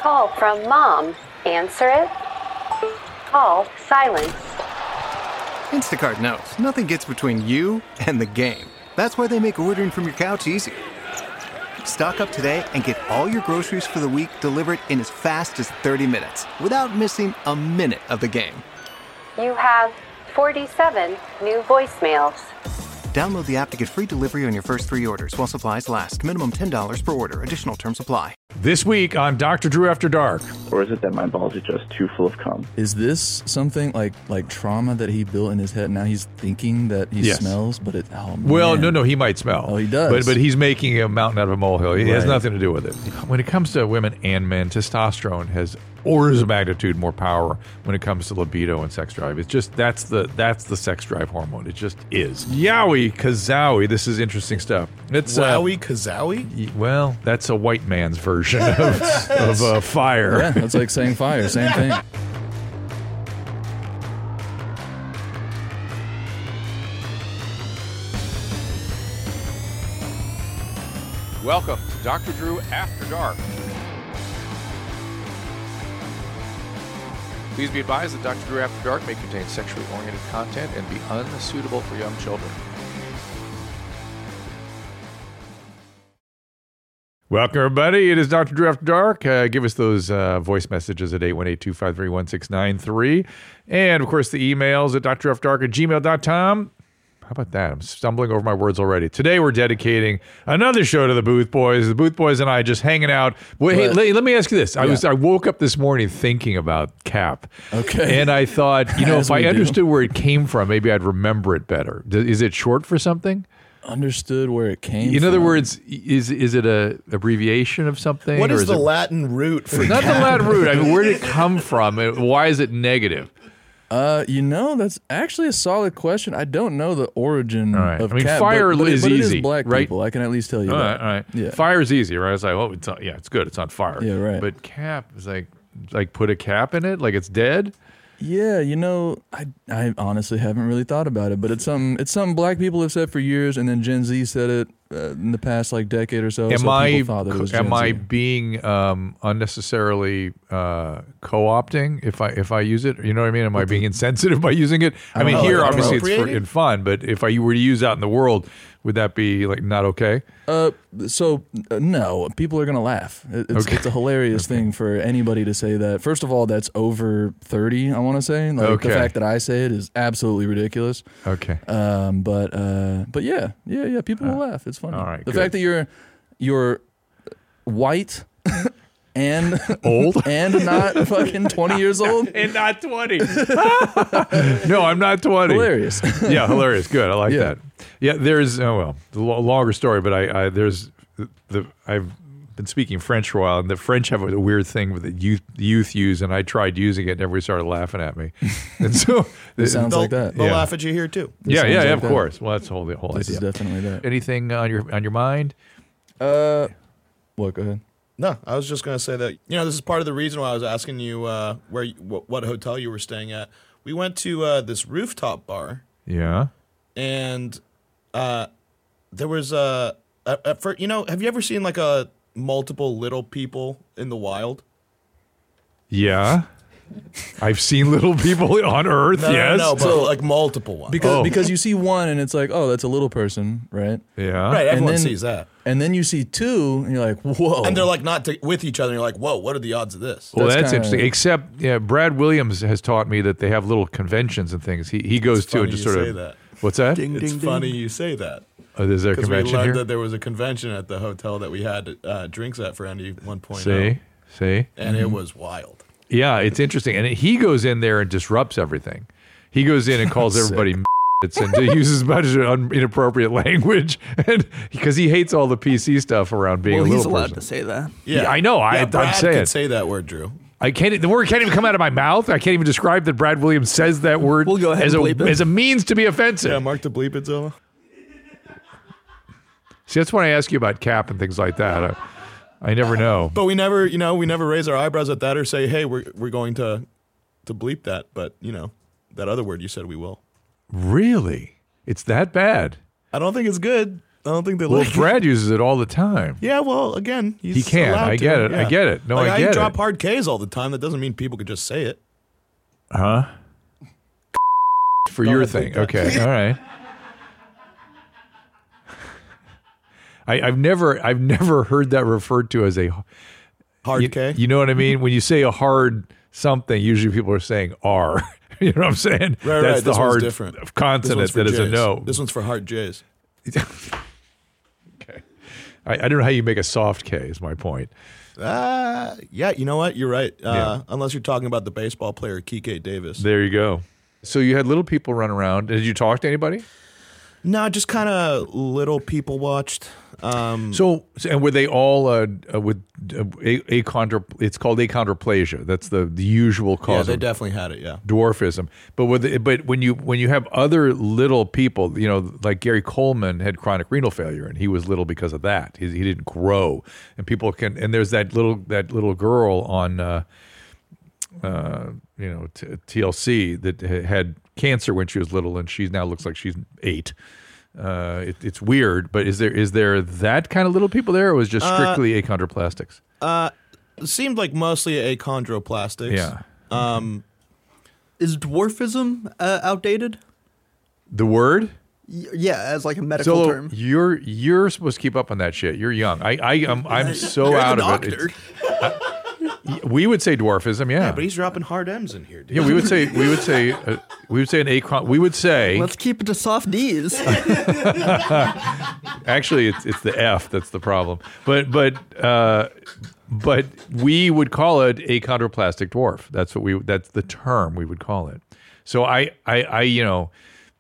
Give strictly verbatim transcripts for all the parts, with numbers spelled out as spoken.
call from Mom. Answer it. Call silence. Instacart knows nothing gets between you and the game. That's why they make ordering from your couch easy. Stock up today and get all your groceries for the week delivered in as fast as thirty minutes without missing a minute of the game. You have forty-seven new voicemails. Download the app to get free delivery on your first three orders while supplies last. Minimum ten dollars per order. Additional terms apply. This week on Doctor Drew After Dark. Or is it that my balls are just too full of cum? Is this something like like trauma that he built in his head? Now he's thinking that he Yes. smells, but it. Oh, man. Well, no, no, he might smell. Oh, he does. But but he's making a mountain out of a molehill. He has Right. nothing to do with it. When it comes to women and men, testosterone has orders of magnitude more power when it comes to libido and sex drive. It's just that's the that's the sex drive hormone. It just is. Yowie kazowie. This is interesting stuff. It's uh, Wowie kazowie? y- well, that's a white man's version of, of uh, fire. Yeah, that's like saying fire. Same thing. Welcome to Doctor Drew After Dark. Please be advised that Doctor Drew After Dark may contain sexually oriented content and be unsuitable for young children. Welcome, everybody. It is Doctor Drew After Dark. Uh, give us those uh, voice messages at eight one eight, two five three, one six nine three. And, of course, the emails at drafterdark at gmail dot com. How about that? I'm stumbling over my words already. Today we're dedicating another show to the Booth Boys. The Booth Boys and I just hanging out. Well, hey, let, let me ask you this. I Yeah. was I woke up this morning thinking about Cap. Okay. And I thought, you know, As if I we do. understood where it came from, maybe I'd remember it better. Does- Is it short for something? Understood where it came In from. other words, is is it a abbreviation of something? What or is the it, Latin root for not the cat? Latin root. I mean, where did it come from? And why is it negative? Uh, you know, that's actually a solid question. I don't know the origin All right. of I mean, cat, fire but, but, is but it easy, is black right? people. I can at least tell you All that. right, all right. Yeah. Fire's easy, right? It's like, oh, it's on, yeah, it's good. It's on fire. Yeah, right. But cap is like, like put a cap in it, like it's dead. Yeah, you know, I I honestly haven't really thought about it, but it's something it's something black people have said for years, and then Gen Z said it uh, in the past like decade or so. Am so I people thought that it was am Gen I Z. being um, unnecessarily uh, co-opting if I if I use it? You know what I mean? Am I being insensitive by using it? I, I mean, don't know, here like obviously it's for, appropriating? in fun, but if I were to use that in the world, would that be like not okay? Uh, so uh, no, people are gonna laugh. It- It's, Okay. it's a hilarious thing for anybody to say that. First of all, that's over thirty. I want to say, like Okay. the fact that I say it is absolutely ridiculous. Okay. Um, but uh, but yeah, yeah, yeah. People will laugh. It's funny. all right, the good. fact that you're you're white and Old? and not fucking twenty years old. And not twenty. No, I'm not twenty. Hilarious. Yeah, hilarious. Good. I like Yeah. that. Yeah, there's oh well, the lo- longer story, but I, I there's the I've been speaking French for a while, and the French have a weird thing with the youth the youth use, and I tried using it, and everybody started laughing at me. And so It sounds They'll, like that. they'll Yeah. laugh at you here too. It yeah, sounds yeah, yeah, like of that. course. Well, that's the whole the whole This idea. is definitely that. Anything on your on your mind? Uh, what? Go ahead. No, I was just gonna say that you know this is part of the reason why I was asking you uh, where you, what, what hotel you were staying at. We went to uh, this rooftop bar, Yeah. and uh, there was a at, at first, you know, have you ever seen like a multiple little people in the wild? Yeah. I've seen little people on Earth. No, yes. no, no, but So- like multiple ones. Because Oh. because you see one and it's like, oh, that's a little person, right? yeah. right, everyone then- sees that, And then you see two and you're like, whoa. and they're like not to, with each other. And you're like, whoa, what are the odds of this? Well, That's that's, kinda- interesting. Except, yeah, Brad Williams has taught me that they have little conventions and things. He he goes It's to and funny just you sort say of. that. What's that? It's funny you say that. Oh, is there a Because we convention learned here? that there was a convention at the hotel that we had uh, drinks at for Andy one point oh. See, see. And it was wild. Yeah, it's interesting, and he goes in there and disrupts everything. He goes in and calls Sick. everybody and uses a bunch of un- inappropriate language, and because he hates all the P C stuff around being Well, a he's little allowed person. to say that. Yeah, I know. I- Yeah, I'm Brad saying. could say that word, Drew. I can't. The word can't even come out of my mouth. I can't even describe that Brad Williams says that word We'll go ahead as and a bleep it. as a means to be offensive. Yeah, Mark the bleep it, Zilla. See, that's when I ask you about Cap and things like that. I, I never know. But we never, you know, we never raise our eyebrows at that or say, hey, we're we're going to to bleep that. But you know, that other word you said we will. Really, it's that bad? I don't think it's good. I don't think they Well, like. Brad uses it all the time. Yeah, well, again, he's He can. allowed I to, get it. I yeah. get it. No, like, I get drop it. hard K's all the time. That doesn't mean people could just say it. Huh? For Don't your have to thing. do that. Okay. All right. I, I've never I've never heard that referred to as a Hard you, K. you know what I mean? When you say a hard something, usually people are saying R. You know what I'm saying? Right, That's right. the This hard one's different. This consonant one's for that is a J's. no. This one's for hard J's. Okay. I, I don't know how you make a soft K is my point. Uh, yeah, you know what? You're right. Uh, Yeah. Unless you're talking about the baseball player Kike Davis. There you go. So you had little people run around. Did you talk to anybody? No, just kind of little people watched. Um, So, and were they all uh, uh, with uh, a, achondro? It's called achondroplasia. That's the, the usual yeah, cause they of definitely had it. Yeah. dwarfism. But with the, but when you when you have other little people, you know, like Gary Coleman had chronic renal failure, and he was little because of that. He, he didn't grow, and people can. And there's that little that little girl on, uh, uh, you know, t- T L C that ha- had cancer when she was little, and she now looks like she's eight. Uh, it, it's weird, but is there is there that kind of little people there, or was it just strictly achondroplastics? Uh, it seemed like mostly achondroplastics. Yeah. Um, Is dwarfism uh, outdated? The word? Y- yeah, as like a medical So term. you're you're supposed to keep up on that shit. You're young. I I am I'm so You're the out of doctor. it. It's- we would say dwarfism, yeah. yeah, but he's dropping hard M's in here, dude. yeah, we would say we would say uh, we would say an achron. We would say Let's keep it to soft D's. actually it's it's the F that's the problem. But but uh, but we would call it achondroplastic dwarf. That's what we that's the term we would call it. So I I, I you know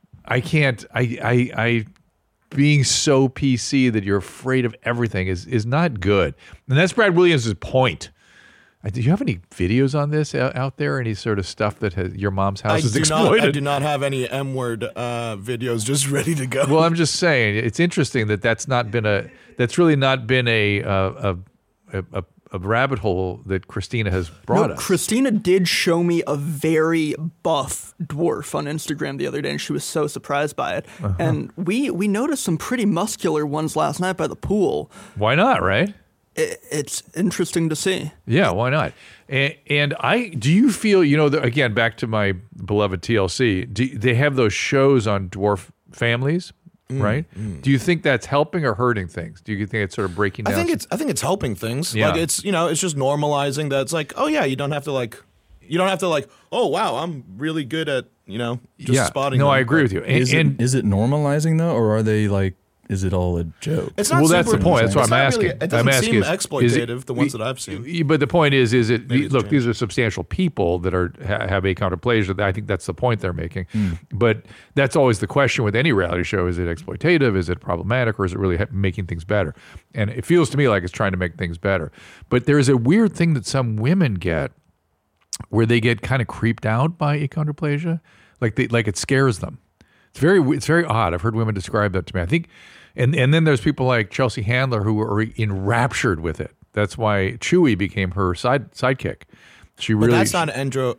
I can't I I I being so P C that you're afraid of everything is is not good. And that's Brad Williams' point. Uh, Do you have any videos on this out, out there? Any sort of stuff that has, your mom's house I is do exploited? not. I do not have any M word uh, videos just ready to go. Well, I'm just saying it's interesting that that's not been a that's really not been a uh, a, a, a rabbit hole that Christina has brought No, us. Christina did show me a very buff dwarf on Instagram the other day, and she was so surprised by it. Uh-huh. And we we noticed some pretty muscular ones last night by the pool. Why not? Right? It, it's interesting to see. Yeah, why not? And, and I do you feel you know the, again back to my beloved T L C. Do, they have those shows on dwarf families, right? Do you think that's helping or hurting things? Do you think it's sort of breaking I down? think it's. I think it's helping things. Yeah. Like it's. You know, it's just normalizing that. It's like, oh yeah, you don't have to like. You don't have to like. Oh wow, I'm really good at you know just yeah. spotting. No, them. I agree with you. And, Is and it is it normalizing though, or are they like? Is it all a joke? It's not well, that's super- the point. That's what it's I'm not asking. really- it doesn't I'm asking seem is- exploitative. is it- the ones that I've seen. y- But the point is, is it Maybe it's look? changed. These are substantial people that are ha- have achondroplasia. I think that's the point they're making. But that's always the question with any reality show: is it exploitative? Is it problematic? Or is it really ha- making things better? And it feels to me like it's trying to make things better. But there is a weird thing that some women get, where they get kind of creeped out by achondroplasia, like they like it scares them. It's very it's very odd. I've heard women describe that to me. I think, and and then there's people like Chelsea Handler who are enraptured with it. That's why Chewy became her side sidekick. She But really that's not endo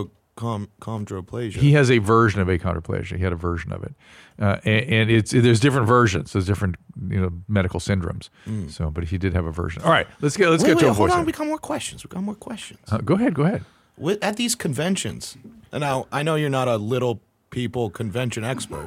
endochondroplasia. he has a version of achondroplasia. He had a version of it, uh, and, and it's there's different versions. There's different you know medical syndromes. So, but he did have a version. All right, let's get let's wait, get wait, to a hold voice. on. We got more questions. We got more questions. Uh, go ahead, go ahead. With, at these conventions, and now I know you're not a little people convention expert,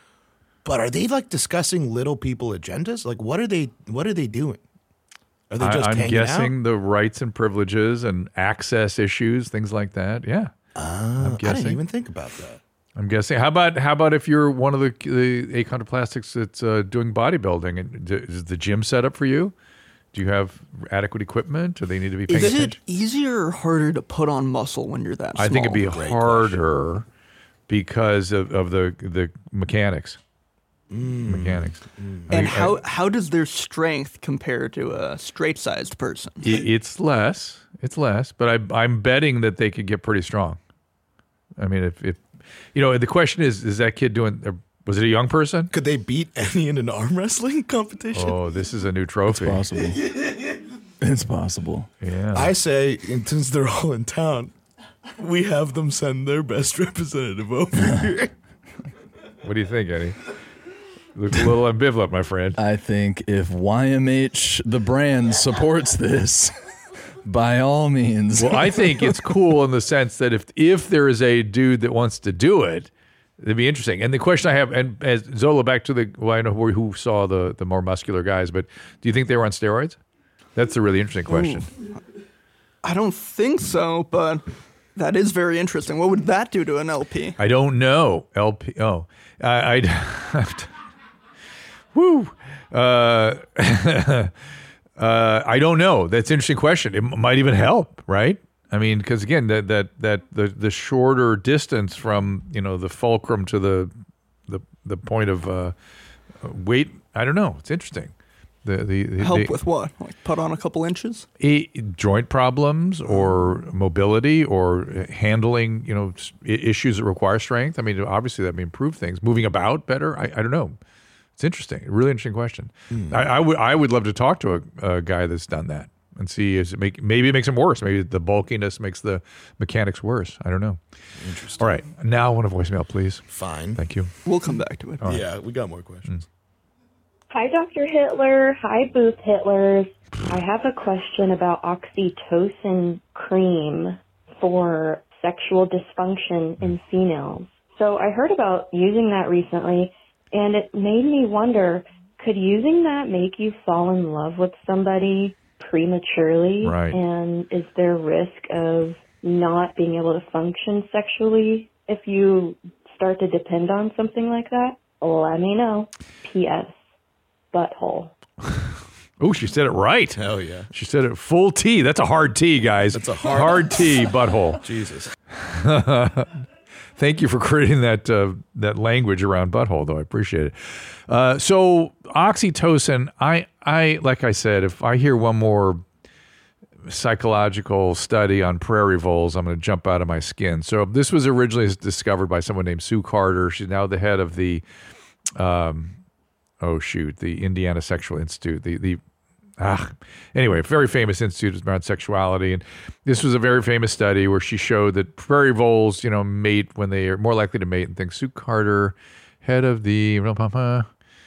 but are they like discussing little people agendas? Like, what are they? What are they doing? Are they just I, I'm hanging guessing out? the rights and privileges and access issues, things like that. Yeah, Uh, I guessing. didn't even think about that. I'm guessing. How about how about if you're one of the, the achondroplastics that's uh, doing bodybuilding, and d- is the gym set up for you? Do you have adequate equipment? Do they need to be paying Is it attention? easier or harder to put on muscle when you're that small? I think it'd be Great harder because of, of the the mechanics. Mechanics. I And think- how how does their strength compare to a straight sized person? I- it's less. It's less, but I, I'm betting that they could get pretty strong. I mean, if, if you know, the question is, is that kid doing? Was it a young person? Could they beat any in an arm wrestling competition? Oh, this is a new trophy. Possible. It's possible. Yeah. I say, and since they're all in town, we have them send their best representative over here. What do you think, Eddie? look a little ambivalent, my friend. I think if Y M H, the brand, supports this, by all means. Well, I think it's cool in the sense that if if there is a dude that wants to do it, it'd be interesting. And the question I have, and as Zola, back to the, well, I know who, who saw the, the more muscular guys, but do you think they were on steroids? That's a really interesting question. Ooh. I don't think so, but that is very interesting. What would that do to an L P? I don't know. L P, oh. I, I woo. Uh, uh, I don't know. That's an interesting question. It might even help, right? I mean, because again, that that that the the shorter distance from, you know, the fulcrum to the the the point of uh, weight. I don't know. It's interesting. The, the, the help the, with what? Like put on a couple inches? A, joint problems or mobility or handling, you know, issues that require strength. I mean, obviously that may improve things. Moving about better. I, I don't know. It's interesting. A really interesting question. Mm. I, I would I would love to talk to a, a guy that's done that and see is it make maybe it makes him worse. Maybe the bulkiness makes the mechanics worse. I don't know. Interesting. All right. Now I want a voicemail, please. Fine. Thank you. We'll come back to it. Right. Yeah, we got more questions. Mm. Hi, Doctor Hitler. Hi, Booth Hitlers. I have a question about oxytocin cream for sexual dysfunction in females. So I heard about using that recently, and it made me wonder, could using that make you fall in love with somebody prematurely? Right. And is there risk of not being able to function sexually if you start to depend on something like that? Let me know. P S Butthole. Oh, she said it right. Hell yeah. She said it full T. That's a hard T, guys. That's a hard, hard T, butthole. Jesus. Thank you for creating that uh, that language around butthole, though. I appreciate it. Uh, so oxytocin, I, I like I said, if I hear one more psychological study on prairie voles, I'm going to jump out of my skin. So this was originally discovered by someone named Sue Carter. She's now the head of the... Um, Oh shoot! The Indiana Sexual Institute. The the ah anyway, very famous institute around sexuality, and this was a very famous study where she showed that prairie voles, you know, mate when they are more likely to mate and things. Sue Carter, head of the come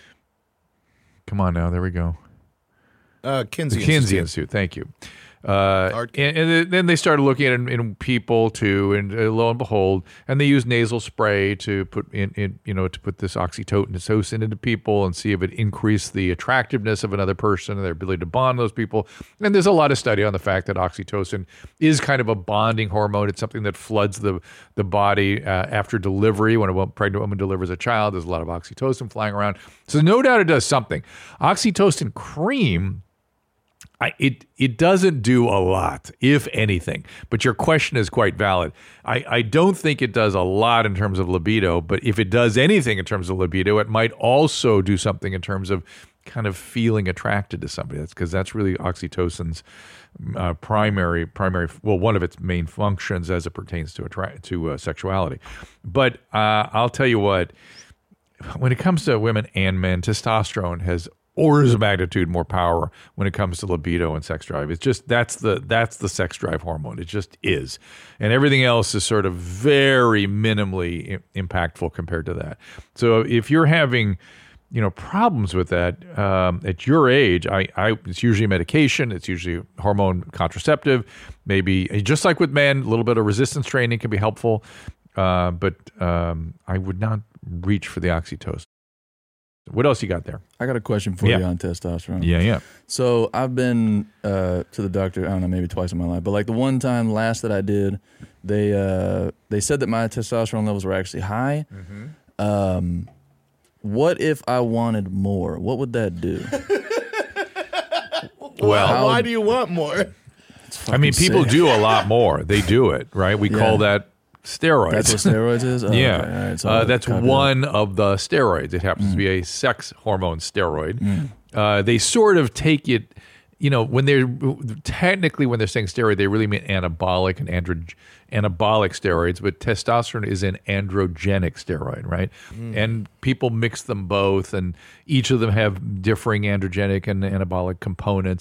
on now, there we go. Uh, Kinsey the Kinsey Institute. Institute. Thank you. Uh, and, and then they started looking at it in, in people too, and uh, lo and behold, and they used nasal spray to put in, in, you know, to put this oxytocin into people and see if it increased the attractiveness of another person and their ability to bond those people. And there's a lot of study on the fact that oxytocin is kind of a bonding hormone. It's something that floods the the body uh, after delivery. When a pregnant woman delivers a child, there's a lot of oxytocin flying around. So no doubt it does something. Oxytocin cream. I, it it doesn't do a lot, if anything, but your question is quite valid. I, I don't think it does a lot in terms of libido, but if it does anything in terms of libido, it might also do something in terms of kind of feeling attracted to somebody. That's because that's really oxytocin's uh, primary primary well one of its main functions as it pertains to attract to uh, sexuality. But uh, I'll tell you what, when it comes to women and men, testosterone has orders of magnitude more power when it comes to libido and sex drive. It's just that's the that's the sex drive hormone. It just is, and everything else is sort of very minimally I- impactful compared to that. So if you're having, you know, problems with that um, at your age, I, I it's usually medication. It's usually hormone contraceptive. Maybe just like with men, a little bit of resistance training can be helpful, uh, but um, I would not reach for the oxytocin. What else you got there? I got a question for Yeah. you on testosterone. Yeah, yeah. So I've been uh, to the doctor, I don't know, maybe twice in my life, but like the one time last that I did, they uh, they said that my testosterone levels were actually high. Mm-hmm. Um, what if I wanted more? What would that do? Well, How- why do you want more? I mean, fucking people sick. do a lot more. They do it, right? We Yeah. call that steroids. That's what steroids is? Oh, yeah. okay. All right, so uh, I'll that's copy that. one of the steroids. It happens to be a sex hormone steroid. Mm. Uh, they sort of take it, you know, when they're technically when they're saying steroid, they really mean anabolic and andro- anabolic steroids, but testosterone is an androgenic steroid, right? Mm. And people mix them both, and each of them have differing androgenic and anabolic components.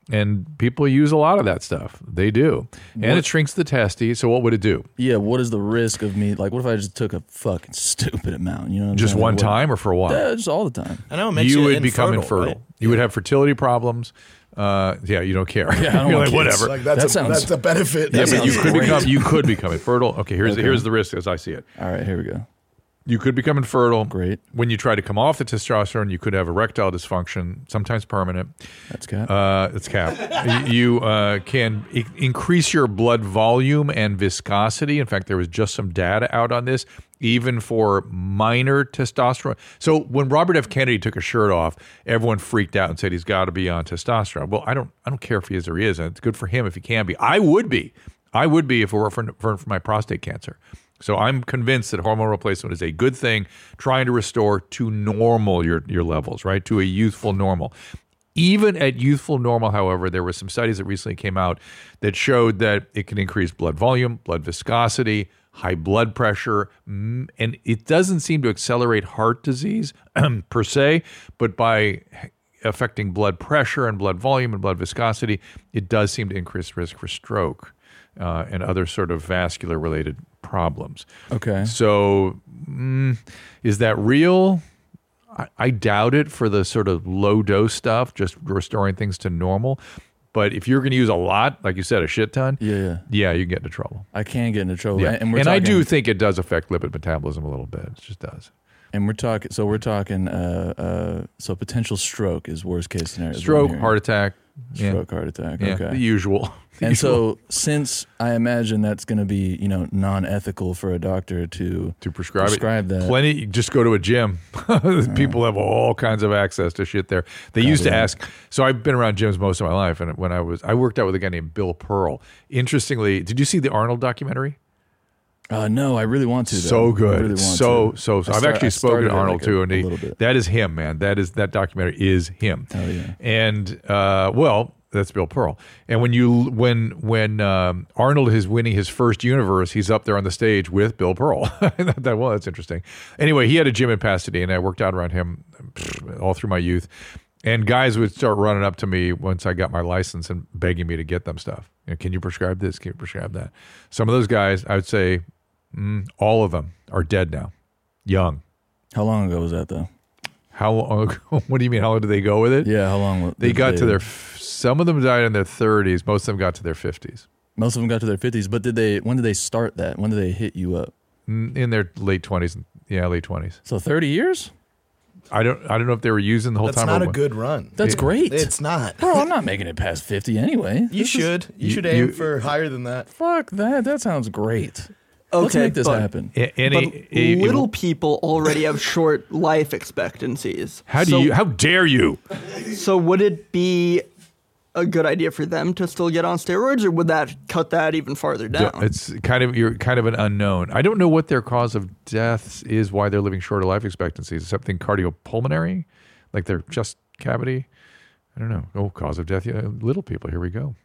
And people use a lot of that stuff. They do. And What- it shrinks the testes. So what would it do? Yeah, what is the risk of me? Like, what if I just took a fucking stupid amount? You know, what I'm Just saying? one Like, what- time or for a while? Yeah, just all the time. I know it makes you you, would become infertile. right? You would have fertility problems. Uh, yeah, you don't care. Yeah, I don't You're want like, kids. whatever. Like that's That a, sounds- that's a benefit. yeah, That but you sounds could great. become you could become infertile. Okay, here's Okay. here's the risk as I see it. All right, here we go. You could become infertile. Great. When you try to come off the testosterone, you could have erectile dysfunction, sometimes permanent. That's cap. Uh, it's cap. Y- you uh, can I- increase your blood volume and viscosity. In fact, there was just some data out on this, even for minor testosterone. So when Robert F. Kennedy took his shirt off, everyone freaked out and said he's got to be on testosterone. Well, I don't. I don't care if he is or he isn't. It's good for him if he can be. I would be. I would be if it were for, for, for my prostate cancer. So I'm convinced that hormone replacement is a good thing, trying to restore to normal your, your levels, right? To a youthful normal. Even at youthful normal, however, there were some studies that recently came out that showed that it can increase blood volume, blood viscosity, high blood pressure, mm, and it doesn't seem to accelerate heart disease per se, but by affecting blood pressure and blood volume and blood viscosity, it does seem to increase risk for stroke uh, and other sort of vascular related problems. Okay. So mm, is that real? I, I doubt it for the sort of low dose stuff, just restoring things to normal. But if you're going to use a lot, like you said, a shit ton, Yeah, yeah. yeah, you get into trouble. I can get into trouble. Yeah. And, And, we're I talking, do think it does affect lipid metabolism a little bit. It just does. And we're talking. So we're talking. Uh, uh, so potential stroke is worst case scenario. is what I'm Stroke, hearing. heart attack. Stroke, heart attack. Yeah, Okay. the usual. The And usual. so, since I imagine that's going to be, you know, non-ethical for a doctor to to prescribe, prescribe it, that. plenty. Just go to a gym. People have all kinds of access to shit there. They used to yeah. ask. So I've been around gyms most of my life, and when I was, I worked out with a guy named Bill Pearl. Interestingly, did you see the Arnold documentary? Uh, no, I really want to. Though. So good, I really want so to. so. so I I've start- actually I spoken started to it Arnold like a- too, and a he, little bit. that is him, man. That is that documentary is him. Oh yeah. And uh, well, that's Bill Pearl. And when you when when um, Arnold is winning his first universe, he's up there on the stage with Bill Pearl. I thought that well, that's interesting. Anyway, he had a gym in Pasadena. I worked out around him pfft, all through my youth. And guys would start running up to me once I got my license and begging me to get them stuff. You know, can you prescribe this? Can you prescribe that? Some of those guys, I would say, mm, all of them are dead now, young. How long ago was that though? How long? What do you mean? How long did they go with it? Yeah, how long? wa- They did got to their. Some of them died in their thirties. Most of them got to their fifties. Most of them got to their fifties, but did they? When did they start that? When did they hit you up? In their late twenties. Yeah, late twenties. So thirty years? I don't. I don't know if they were using the whole That's time. not or a what. good run. That's It- great. It's not. Bro, I'm not making it past fifty anyway. You This is- should. You, you- should aim you- for higher than that. Fuck that. That sounds great. Okay, Let's make this but, happen. A- Any, but a- little people already have short life expectancies. how do So- you? How dare you? So would it be a good idea for them to still get on steroids, or would that cut that even farther down? It's kind of you're kind of an unknown. I don't know what their cause of deaths is. Why they're living shorter life expectancies? Something cardiopulmonary, like their chest cavity. I don't know. Oh, cause of death. Yeah, little people. Here we go.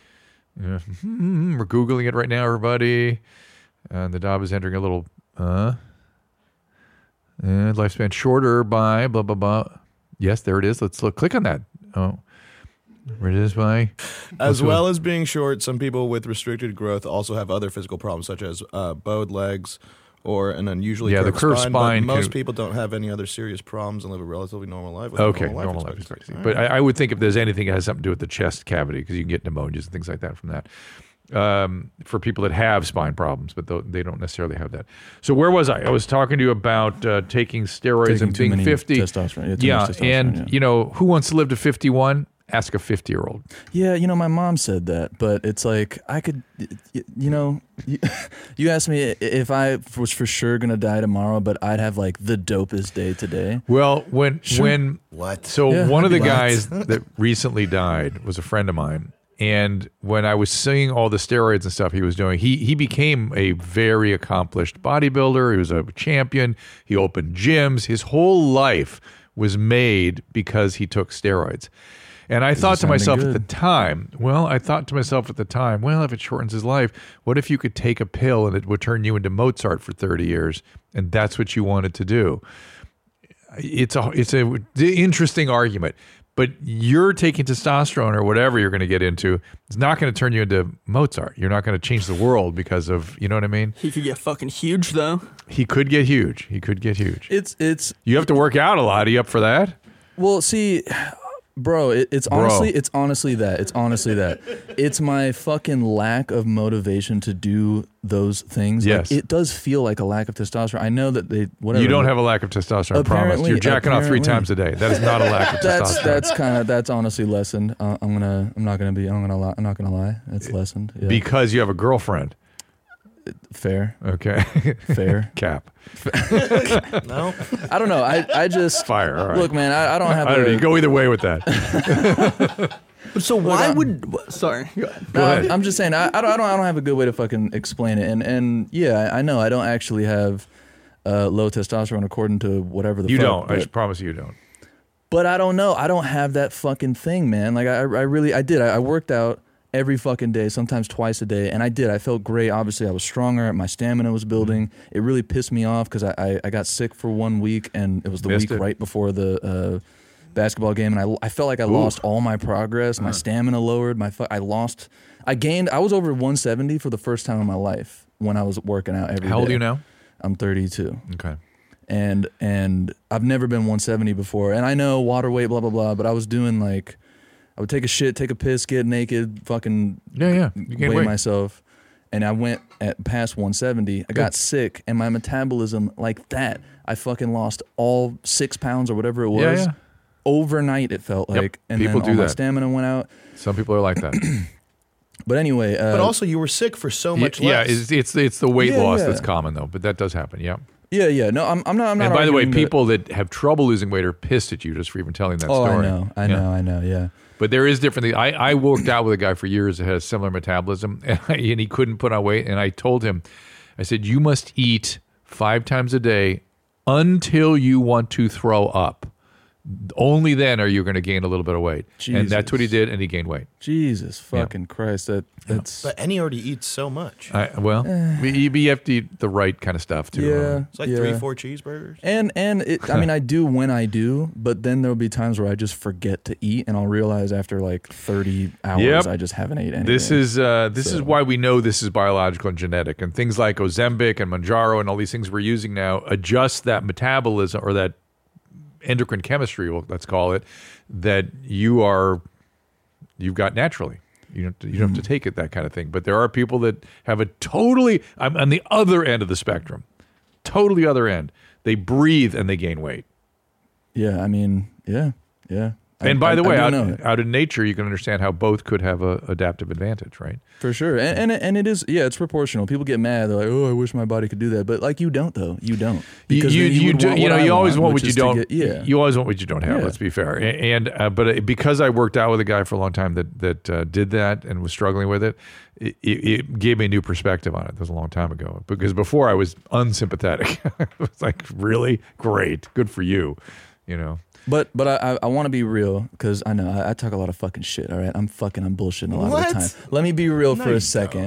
Yeah. We're googling it right now, everybody. And the Dob is entering a little. Uh, and lifespan shorter by blah blah blah. Yes, there it is. Let's look. Click on that. Oh, where it is by. As What's well the- as being short, some people with restricted growth also have other physical problems, such as uh, bowed legs or an unusually Yeah, the curved curved spine. spine But most can- people don't have any other serious problems and live a relatively normal life. With Okay, normal normal life expectancy. expectancy. But I, I would think if there's anything that has something to do with the chest cavity, because you can get pneumonias and things like that from that. Um, for people that have spine problems, but th- they don't necessarily have that. So where was I? I was talking to you about uh, taking steroids Taking and too being many fifty. testosterone. Yeah, too Yeah, much testosterone, and yeah. you know who wants to live to fifty-one? Ask a fifty-year-old. Yeah, you know, my mom said that, but it's like I could, y- you know, you, you asked me if I was for sure gonna die tomorrow, but I'd have like the dopest day today. Well, when Sure. when What? So Yeah, one of the I'd be guys that recently died was a friend of mine. And when I was seeing all the steroids and stuff he was doing, he he became a very accomplished bodybuilder. He was a champion. He opened gyms. His whole life was made because he took steroids. And I thought to sounding myself at good. the time, well, I thought to myself at the time, well, if it shortens his life, what if you could take a pill and it would turn you into Mozart for thirty years? And that's what you wanted to do. It's a it's a interesting argument. But you're taking testosterone or whatever you're going to get into. It's not going to turn you into Mozart. You're not going to change the world because of, you know what I mean? He could get fucking huge though. He could get huge. He could get huge. It's it's. You have to work out a lot. Are you up for that? Well, see, bro, it, it's Bro. honestly, it's honestly that. It's honestly that. It's my fucking lack of motivation to do those things. Yes. Like, it does feel like a lack of testosterone. I know that they whatever. You don't have a lack of testosterone, I promise. Apparently- You're jacking off three apparently. times a day. That is not a lack of That's testosterone. that's kind of that's honestly lessened. Uh, I'm gonna I'm not gonna be I'm gonna lie I'm not gonna lie. It's lessened. Yeah. Because you have a girlfriend. Fair, Okay. fair. Cap. No, I don't know. I I just Fire. All right. look, man. I, I don't have. I don't a, know. You go either way with that. But so why I'm- would? wh- Sorry. Go ahead. No, ahead. I'm, I'm just saying I, I don't I don't I don't have a good way to fucking explain it. And and yeah, I, I know I don't actually have uh, low testosterone according to whatever the You fuck, don't. I But, just promise you don't. but I don't know. I don't have that fucking thing, man. Like I I really I did. I, I worked out every fucking day, sometimes twice a day, and I did. I felt great. Obviously, I was stronger. My stamina was building. It really pissed me off because I, I I got sick for one week, and it was the Missed week it. right before the. Uh, basketball game, and I, I felt like I lost all my progress. My stamina lowered. My fu- I lost. I gained. I was over one seventy for the first time in my life when I was working out every day. How old are you now? I'm thirty-two, Okay. and and I've never been one seventy before. And I know water weight, blah blah blah. But I was doing like, I would take a shit, take a piss, get naked, fucking Yeah, yeah. You gained weigh weight. myself, and I went at past one seventy. I got sick, and my metabolism like that. I fucking lost all six pounds or whatever it was. Yeah, yeah. Overnight, it felt Yep. like, and People then do all my that. stamina went out. Some people are like that. But anyway, uh, but also you were sick for so much yeah, less. it's, it's it's the weight Yeah, loss yeah. that's common though, but that does happen. Yeah. yeah, yeah. No, I'm, I'm not. I'm not. And by the way, arguing that- people that have trouble losing weight are pissed at you just for even telling that Oh, story. I know, I Yeah. know, I know. Yeah. But there is different things. I, I worked out with a guy for years that had a similar metabolism, and, I, and he couldn't put on weight. And I told him, I said, you must eat five times a day until you want to throw up. Only then are you going to gain a little bit of weight. And that's what he Jesus. did, and he gained weight. Jesus fucking Christ, that that's But and he already eats so much. I, well, you, you have to eat the right kind of stuff, too. yeah. It's like yeah. three, four cheeseburgers. And and it, I mean, I do when I do, but then there'll be times where I just forget to eat, and I'll realize after like thirty hours, Yep. I just haven't ate anything. This is uh, this is So- why we know this is biological and genetic, and things like Ozempic and Manjaro and all these things we're using now adjust that metabolism or that endocrine chemistry, well, let's call it, that you are you've got naturally. You don't you don't have to take it, that kind of thing. But there are people that have a totally. I'm on the other end of the spectrum, totally other end. They breathe and they gain weight. yeah. I mean, yeah, yeah. I- And by I- the I way, do out, know. out in nature, you can understand how both could have a adaptive advantage, right? For sure, and, and and it is, yeah, it's proportional. People get mad. They're like, "Oh, I wish my body could do that," but like, you don't, though. You don't. You Because you, then you, would do, want you what know I you always want what which you is to don't. get- yeah, You always want what you don't have. Yeah. Let's be fair. A- And uh, but it- because I worked out with a guy for a long time that that uh, did that and was struggling with it, it, it, it gave me a new perspective on it. That was a long time ago. Because before I was unsympathetic. It was like, really great, good for you. You know. But but I I, I want to be real because I know I, I talk a lot of fucking shit. All right, I'm fucking I'm bullshitting a lot What? of the time. Let me be real No, for you a second.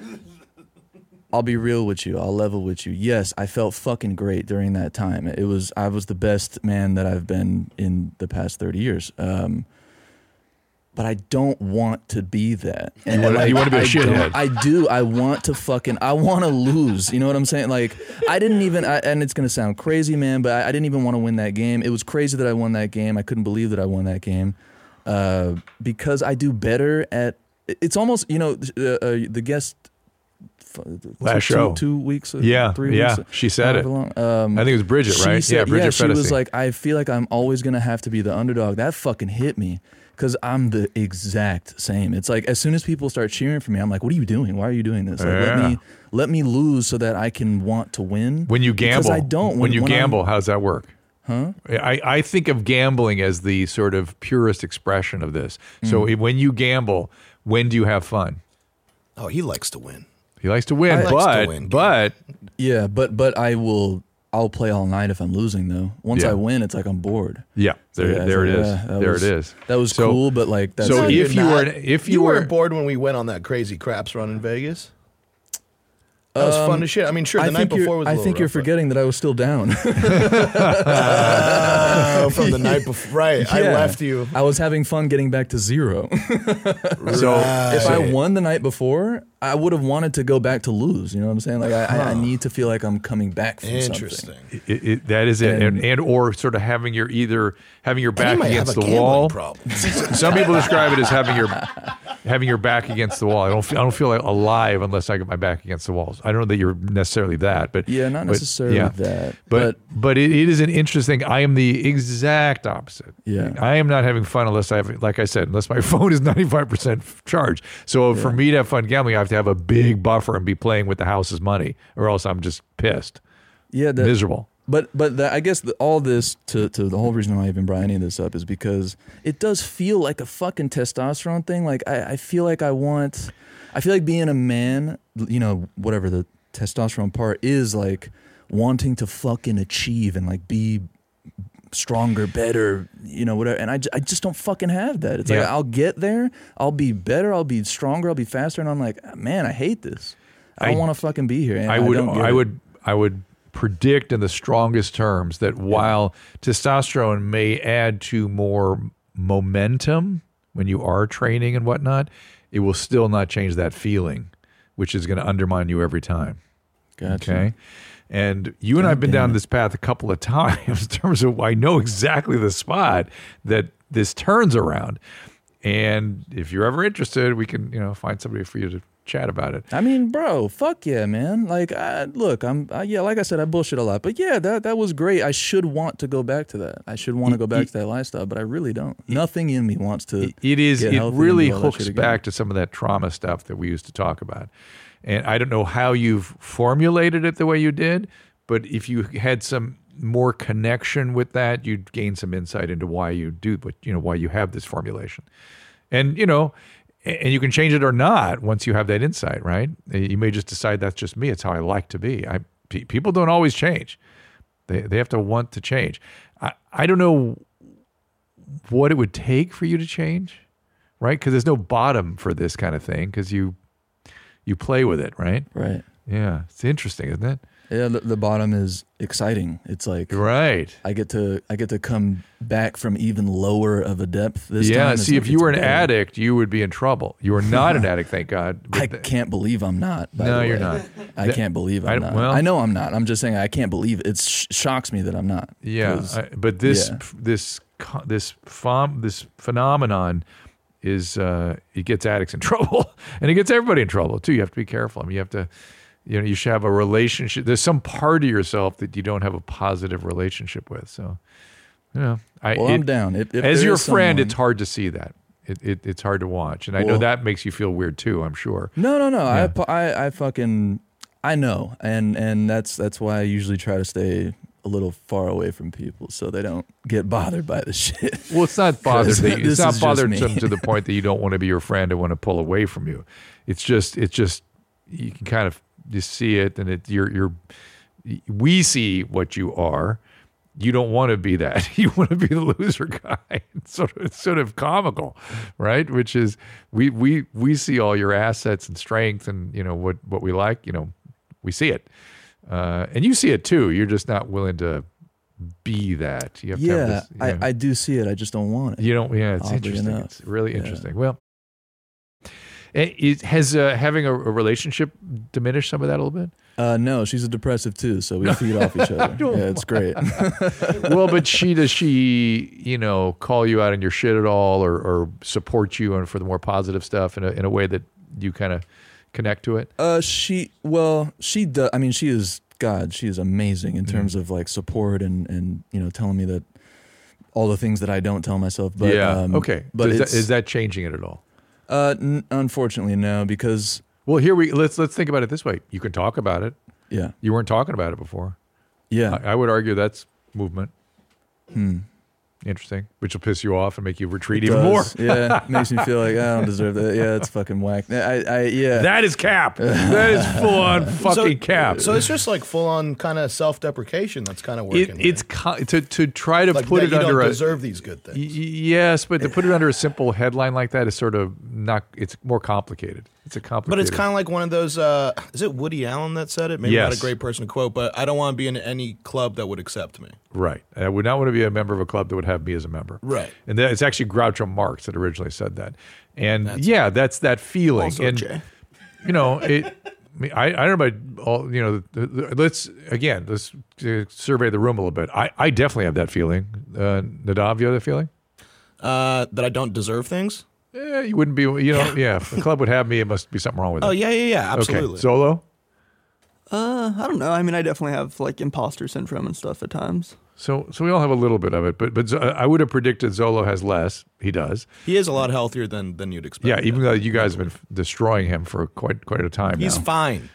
I'll be real with you. I'll level with you. Yes, I felt fucking great during that time. It was I was the best man that I've been in the past thirty years. Um, but I don't want to be that. And wanna- you wanna be a I shithead. don't- I do. I want to fucking. I want to lose. You know what I'm saying? Like I didn't even. I, and it's gonna sound crazy, man, but I, I didn't even want to win that game. It was crazy that I won that game. I couldn't believe that I won that game uh, because I do better at. It's almost you know uh, uh, the guest. Last two, show. two weeks. uh, Yeah, three yeah, weeks. she said however it. long. Um, I think it was Bridget, she right? said- yeah, Bridget yeah, she was Fedesi. like, I feel like I'm always gonna have to be the underdog. That fucking hit me because I'm the exact same. It's like as soon as people start cheering for me, I'm like, what are you doing? Why are you doing this? Like, Yeah. let me let me lose so that I can want to win. When you Because gamble, I don't. When, When, you when I'm- gamble, how's that work? Huh? I, I think of gambling as the sort of purest expression of this. So Mm. if- when you gamble, when do you have fun? Oh, he likes to win. He likes to win, He likes to but win. but yeah, but but I will. I'll play all night if I'm losing though. Once Yeah. I win, it's like I'm bored. yeah, there, yeah, there it so, is. yeah, that there was- it is. That was So- cool, but like that's so No, if you're you not. were if you, You were weren't bored when we went on that crazy craps run in Vegas. That was Um, fun as shit. I mean, sure, the I night think before you're, was a I little think you're rough, but- forgetting that I was still down. Oh, from the night before. Right. I Yeah. left you. I was having fun getting back to zero. So If I won the night before, I would have wanted to go back to lose. You know what I'm saying? Like I, I, I need to feel like I'm coming back from Interesting. something. It, it, that is it, and, And- and or sort of having your either having your And he back might have against a the gambling wall. problem. Some people describe it as having your having your back against the wall. I don't feel, I don't feel like alive unless I get my back against the walls. I don't know that you're necessarily that, but Yeah, not but- necessarily yeah. that. But but it, it is an interesting. I am the exact opposite. Yeah. I am not having fun unless I have, like I said, unless my phone is ninety-five percent charged. So for me to have fun gambling, I have to have a big buffer and be playing with the house's money, or else I'm just pissed, yeah, that, miserable. But but the, I guess the, all this to, to the whole reason why I even brought any of this up is because it does feel like a fucking testosterone thing. Like I, I feel like I want, I feel like being a man, you know, whatever the testosterone part is, like wanting to fucking achieve and like be stronger, better, you know, whatever. And I, ju- I just don't fucking have that. It's like Yeah. I'll get there, I'll be better, I'll be stronger, I'll be faster, and I'm like, man, I hate this. I don't I- want to fucking be here. And I would don't get I it. would I would predict in the strongest terms that while testosterone may add to more momentum when you are training and whatnot, it will still not change that feeling, which is going to undermine you every time. Gotcha. Okay. And you and I have been damn down it. this path a couple of times in terms of I know exactly the spot that this turns around. And if you're ever interested, we can, you know, find somebody for you to chat about it. I mean, bro, fuck yeah, man. Like, I, look, I'm, I, yeah, like I said, I bullshit a lot, but yeah, that that was great. I should want to go back to that. I should want to go back to that lifestyle, but I really don't. Nothing in me wants to. It is. get It healthy really and do all that hooks shit again. back to some of that trauma stuff that we used to talk about. And I don't know how you've formulated it the way you did, but if you had some more connection with that, you'd gain some insight into why you do what you know why you have this formulation. And you know, and you can change it or not once you have that insight, right? You may just decide that's just me. It's how I like to be. I pe- people don't always change. They they have to want to change. I, I don't know what it would take for you to change, right? Because there's no bottom for this kind of thing because you you play with it, right? Right. Yeah, it's interesting, isn't it? Yeah, the, the bottom is exciting. It's like Right. I get to I get to come back from even lower of a depth this Yeah. time. It's See, like if you it's were an better. addict, you would be in trouble. You are not an addict, thank God. But I th- can't believe I'm not. by No, the you're way. not. I That- can't believe I- I'm not. well- I know I'm not. I'm just saying I can't believe it. It sh- shocks me that I'm not. Yeah, 'Cause- I, but this yeah. this co- this phem- this phenomenon is uh, it gets addicts in trouble, and it gets everybody in trouble too. You have to be careful. I mean, you have to, you know, you should have a relationship. There's some part of yourself that you don't have a positive relationship with. So, you know, I Well, it- I'm down. If, if as there your is friend, someone- it's hard to see that. It, it it's hard to watch, and I know Well- that makes you feel weird too. I'm sure. No, no, no. Yeah. I, I, I fucking, I know, and and that's that's why I usually try to stay a little far away from people so they don't get bothered by the shit. Well, it's not bothered. 'Cause That you, it's this not is just bothered me. to, to the point that you don't want to be your friend and want to pull away from you. It's just, it's just, you can kind of just see it, and it, you're, you're. We see what you are. You don't want to be that. You want to be the loser guy. It's sort of, it's sort of comical, right? Which is, we we we see all your assets and strength, and you know what what we like. You know, we see it, uh, and you see it too. You're just not willing to be that. You have to have Yeah, this, you know. I, I do see it. I just don't want it. You don't. Yeah, it's Oddly interesting. enough. It's really Yeah. interesting. Well, it, it has uh, having a, a relationship diminished some of that a little bit. Uh, no, she's a depressive too, so we feed off each other. don't Yeah, it's great. Well, but she does she you know call you out on your shit at all, or, or support you and for the more positive stuff in a in a way that you kind of connect to it. Uh, she well, she does. I mean, she is God. She is amazing in terms of like support and and you know telling me that all the things that I don't tell myself. But yeah. um, okay. But Does that, it's, is that changing it at all? Uh, n- unfortunately, no, because Well, here we let's let's think about it this way. You can talk about it. yeah, You weren't talking about it before. yeah. I, I would argue that's movement. Hmm. Interesting, which will piss you off and make you retreat It even more. does. Yeah, makes me feel like I don't deserve that. Yeah, it's fucking whack. I, I, yeah. That is cap. That is full on fucking cap. So it's just like full on kind of self deprecation that's kind of it, working. it's co- to to try to like put that it you under don't a deserve these good things. y- yes, but to put it under a simple headline like that is sort of not. It's more complicated. it's a complicated. But it's kind of like one of those. Uh, is it Woody Allen that said it? Maybe Yes. not a great person to quote, but I don't want to be in any club that would accept me. Right. I would not want to be a member of a club that would have me as a member. Right. And that, it's actually Groucho Marx that originally said that. And yeah, that's that feeling. Also and Jay. you know, it. I mean, I, I don't know about all. You know, the, the, let's again let's uh, survey the room a little bit. I, I definitely have that feeling. Uh, Nadav, you have that feeling? Uh, that I don't deserve things. Eh, you wouldn't be. You know, yeah. yeah. If the club would have me, it must be something wrong with it. Oh yeah, yeah, yeah. Absolutely. Okay. Solo. Uh, I don't know. I mean, I definitely have like imposter syndrome and stuff at times. So, so we all have a little bit of it, but but Z- I would have predicted Zolo has less. He does. He is a lot healthier than than you'd expect. Yeah, even though you guys have been f- destroying him for quite quite a time He's now. fine.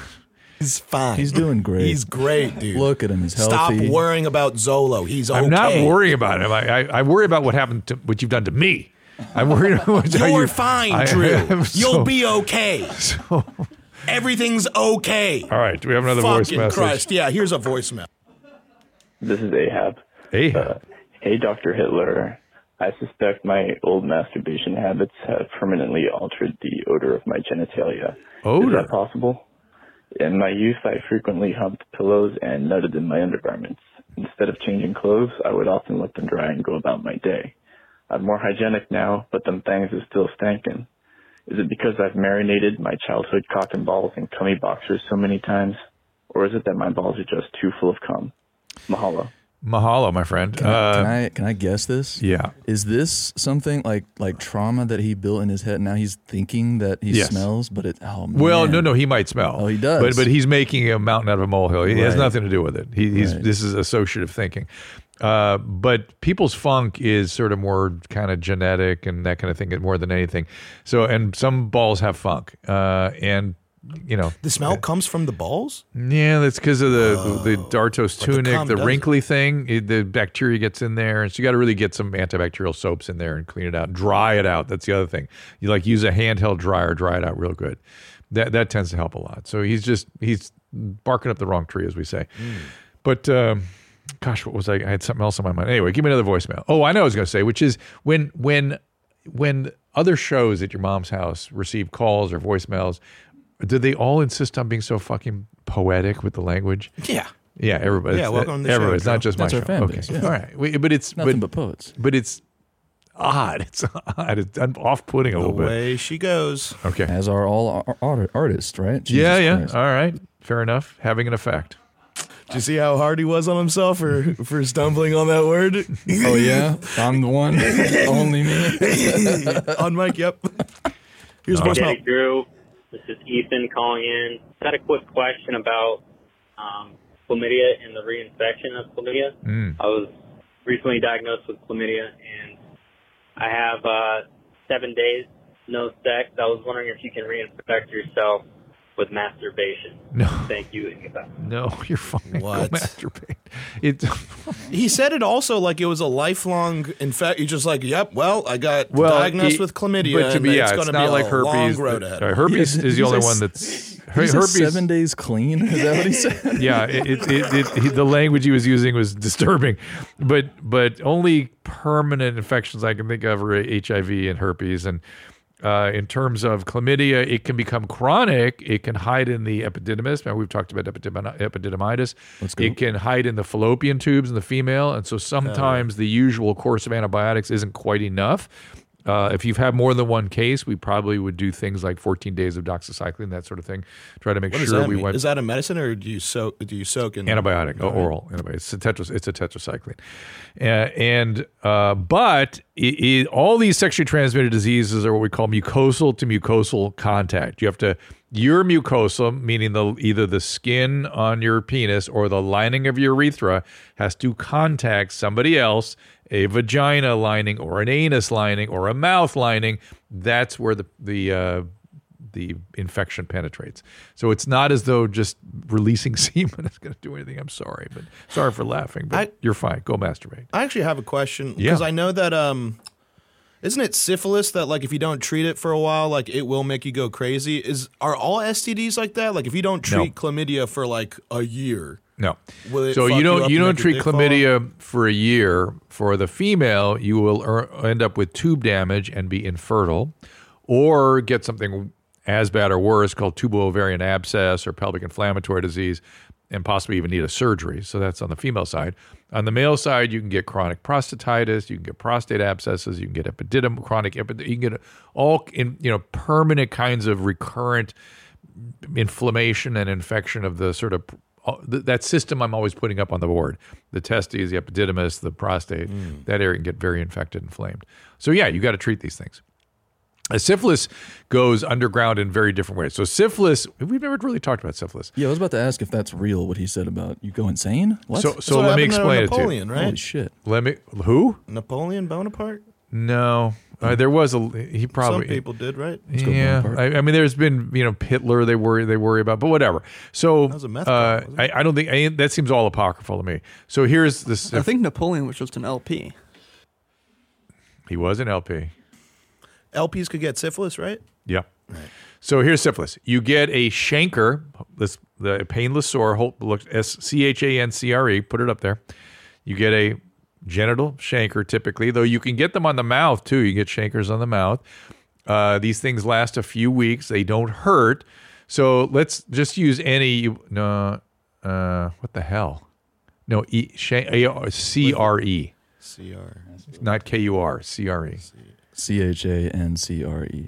He's fine. He's doing great. He's great, dude. Look at him. He's Stop healthy. worrying about Zolo. He's okay. I'm not worrying about him. I, I I worry about what happened to what you've done to me. I'm worried about how You're you- fine, I- Drew. I'm so- You'll be okay. So, Everything's okay. all right. Do we have another voice Fucking message? Christ. Yeah, here's a voicemail. This is Ahab. Ahab. Uh, hey, Doctor Hitler. I suspect my old masturbation habits have permanently altered the odor of my genitalia. Odor? Is that possible? In my youth, I frequently humped pillows and nutted in my undergarments. Instead of changing clothes, I would often let them dry and go about my day. I'm more hygienic now, but them things is still stankin'. Is it because I've marinated my childhood cock and balls in cummy boxers so many times? Or is it that my balls are just too full of cum? Mahalo. Mahalo, my friend. Can, I, Uh, can I can I guess this? yeah. Is this something like like trauma that he built in his head? Now he's thinking that he Yes. smells, but it. Oh man. Well, no, no, he might smell. Oh, he does. But but he's making a mountain out of a molehill. It has Right. nothing to do with it. He, he's Right. this is associative thinking. Uh, but people's funk is sort of more kind of genetic and that kind of thing more than anything. So and some balls have funk. Uh, and you know The smell comes from the balls? yeah, that's because of the the Dartos but the tunic, cum the, doesn't. wrinkly thing. It, the bacteria gets in there, and so you got to really get some antibacterial soaps in there and clean it out, dry it out. That's the other thing. You like use a handheld dryer, dry it out real good. That that tends to help a lot. So he's just he's barking up the wrong tree, as we say. But um, gosh, what was I? I had something else on my mind. Anyway, give me another voicemail. Oh, I know what I was going to say, which is when when when other shows at your mom's house receive calls or voicemails. Do they all insist on being so fucking poetic with the language? Yeah. Yeah, everybody. Yeah, welcome to the everybody. show, It's not Joe. just That's my our show. fan okay. base, yeah. All right. We- But it's Nothing but, but poets. but it's odd. It's odd. It's off-putting a The little bit. way she goes. Okay. As are all ar- art- artists, right? Jesus yeah, yeah. Christ. All right. Fair enough. Having an effect. Did you see how hard he was on himself for, for stumbling on that word? Oh yeah, I'm the one. Only me. on mic, yep. Here's a Oh. voicemail. Hey, Drew. This is Ethan calling in. Got a quick question about um, chlamydia and the reinfection of chlamydia. Mm. I was recently diagnosed with chlamydia, and I have uh, seven days no sex. I was wondering if you can reinfect yourself with masturbation. No. Thank you, and goodbye. No, you're fine. What? Go masturbate. It, He said it also like it was a lifelong infection. He's just like, yep, well, I got well, diagnosed it- with chlamydia, But to and be, yeah, it's it's going to not be like a herpes. long road that- ahead. uh, herpes Yeah, is the he only says- one that's He said herpes. seven days clean. Is that what he said? Yeah, it, it, it, it, he, the language he was using was disturbing, but but only permanent infections I can think of are H I V and herpes. And uh, in terms of chlamydia, it can become chronic. It can hide in the epididymis. Now, we've talked about epidym- epididymitis. Let's go. It can hide in the fallopian tubes in the female, and so sometimes the usual course of antibiotics isn't quite enough. Uh, if you've had more than one case, we probably would do things like fourteen days of doxycycline, that sort of thing. Try to make What does sure that we mean? went Is that a medicine or do you soak? Do you soak in antibiotic, All right. oral antibiotic. It's a tetras, it's a tetracycline, uh, and uh, but it, it, all these sexually transmitted diseases are what we call mucosal to mucosal contact. You have to your mucosa, meaning the either the skin on your penis or the lining of your urethra, has to contact somebody else, a vagina lining or an anus lining or a mouth lining. That's where the the uh, the infection penetrates. So it's not as though just releasing semen is going to do anything. I'm sorry, but sorry for laughing, but I- you're fine. Go masturbate. I actually have a question Yeah. because I know that um, isn't it syphilis that like if you don't treat it for a while, like it will make you go crazy? Is are all S T Ds like that? Like if you don't treat chlamydia for like a year, No. will it So fuck you don't up you and don't make your treat dick fall off? chlamydia for a year. For the female, you will er, end up with tube damage and be infertile, or get something as bad or worse, called tubo-ovarian abscess or pelvic inflammatory disease, and possibly even need a surgery. So that's on the female side. On the male side, you can get chronic prostatitis, you can get prostate abscesses, you can get epididymal, chronic epididymal, you can get all in, you know, permanent kinds of recurrent inflammation and infection of the sort of that system I'm always putting up on the board. The testes, the epididymis, the prostate, mm. that area can get very infected and inflamed. So yeah, you got to treat these things. A syphilis goes underground in very different ways. So syphilis, we've never really talked about syphilis. Yeah, I was about to ask if that's real, what he said about you go insane? What? So, so let me explain it to you. Napoleon, right? Holy shit. Let me, who? Napoleon Bonaparte? No. Uh, there was a, he probably. Some people did, right? Yeah. I, I mean, there's been, you know, Hitler they worry, they worry about, but whatever. So, that was a meth uh, problem, I, I don't think, I, that seems all apocryphal to me. So here's this. I think Napoleon was just an L P. He was an L P. L Ps could get syphilis, right? Yeah. Right. So here's syphilis. You get a chancre, this the painless sore, look S C H A N C R E, put it up there. You get a genital chancre typically, though you can get them on the mouth too. You get chancres on the mouth. Uh, these things last a few weeks. They don't hurt. So let's just use any. No, uh, what the hell? No, e, C R E. C R. Not K U R. C R E. C H A N C R E.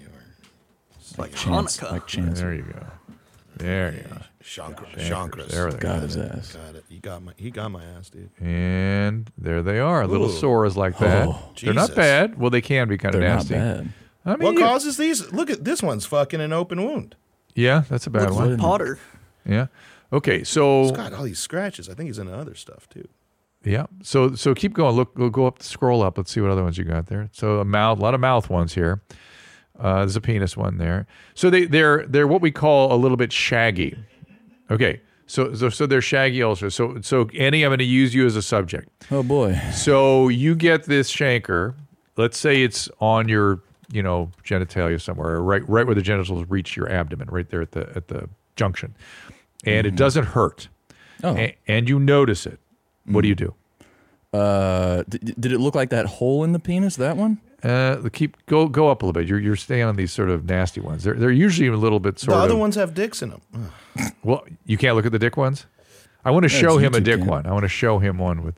Like chance, Hanukkah. like chance. There you go. There you go. Shankras. Shankras. There they got go. his ass. Got it. He got my. He got my ass, dude. And there they are, little Ooh. sores like that. Oh, They're not Jesus. bad. Well, they can be kind of They're nasty. not bad. I mean, What yeah. causes these? Look at this one's fucking an open wound. Yeah, that's a bad Looks one. like Potter. Yeah. Okay, so He's got all these scratches. I think he's into other stuff too. yeah, so so keep going. Look, we'll go up, scroll up. Let's see what other ones you got there. So a mouth, a lot of mouth ones here. Uh, there's a penis one there. So they they're they're what we call a little bit shaggy. Okay, so so, so they're shaggy ulcers. So so Annie, I'm going to use you as a subject. Oh boy. So you get this chancre. Let's say it's on your, you know, genitalia somewhere, right right where the genitals reach your abdomen, right there at the at the junction, and it doesn't hurt, Oh. a- and you notice it. What do you do? Uh, d- did it look like that hole in the penis? That one? Uh, keep go go up a little bit. You're you're staying on these sort of nasty ones. They're they're usually a little bit The sort other of. ones have dicks in them. Well, you can't look at the dick ones. I want to Yeah, show it's him a YouTube, dick can't. one. I want to show him one with.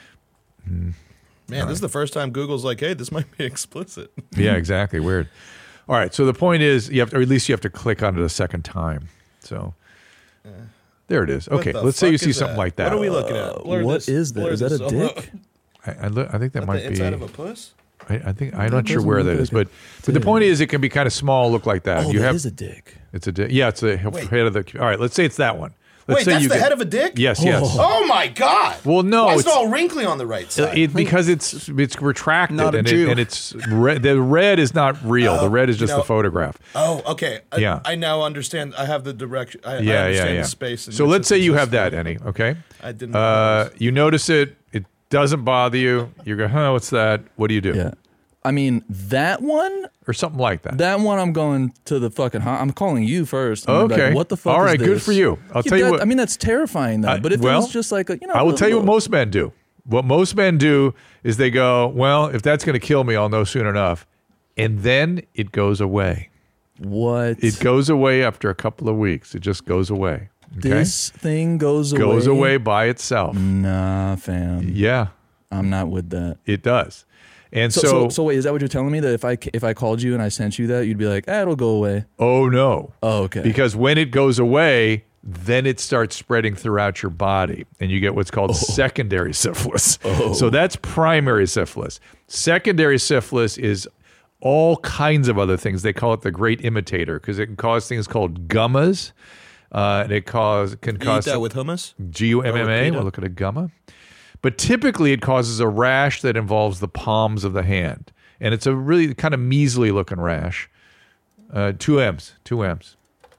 Man, this is the first time Google's like, "Hey, this might be explicit." Yeah, exactly. Weird. All right. So the point is, you have to, or at least you have to click on it a second time. So there it is. What Okay. the Let's say you fuck see is something that? like that. What are we looking at? Blur What this- is that? blur Is that this a all dick? up. I, I, look, I think that At might the be. inside of a puss? I, I think I'm That not sure doesn't where look that like is, a but but the dick. point is, it can be kind of small, look like that. Oh, you that have is a dick. it's a dick. Yeah, it's the Wait. head of the. All right, let's say it's that one. Let's Wait, say that's you the get- head of a dick? Yes, yes. Oh my god! Well, no, Why is it it's- all wrinkly on the right side? It, because it's it's retracted Not a and, Jew. it, and it's red, the red is not real. the red is just you know- the photograph. oh, okay. I, Yeah. I now understand. I have the direction. I, I Yeah, yeah, understand yeah. the space. in So your let's say you system. have that, Annie. Okay. I didn't. Uh, you notice it. It doesn't bother you. You go, huh? What's that? What do you do? Yeah. I mean, that one, Or something like that. that one, I'm going to the fucking. ho- I'm calling you first. I'm like, Okay. what the fuck? All is right, good this? for you. I'll Yeah, tell you that- what- I mean, that's terrifying though. I- But if well, it was just like a, you know, I will a tell you what little- most men do. What most men do is they go, well, if that's going to kill me, I'll know soon enough. And then it goes away. What? It goes away after a couple of weeks. It just goes away. Okay? This thing goes away. goes away by itself. Nah, fam. Yeah, I'm not with that. it does. And So, so, so, so wait, is that what you're telling me? That if I if I called you and I sent you that, you'd be like, ah, it'll go away. oh no. Oh, okay. Because when it goes away, then it starts spreading throughout your body, and you get what's called secondary syphilis. So that's primary syphilis. Secondary syphilis is all kinds of other things. They call it the great imitator because it can cause things called gummas. Uh, and it cause can You eat cause that with hummus. G U M M A. pita? We'll look at a gumma. But typically, it causes a rash that involves the palms of the hand, and it's a really kind of measly looking rash. Uh, two M's, two M's.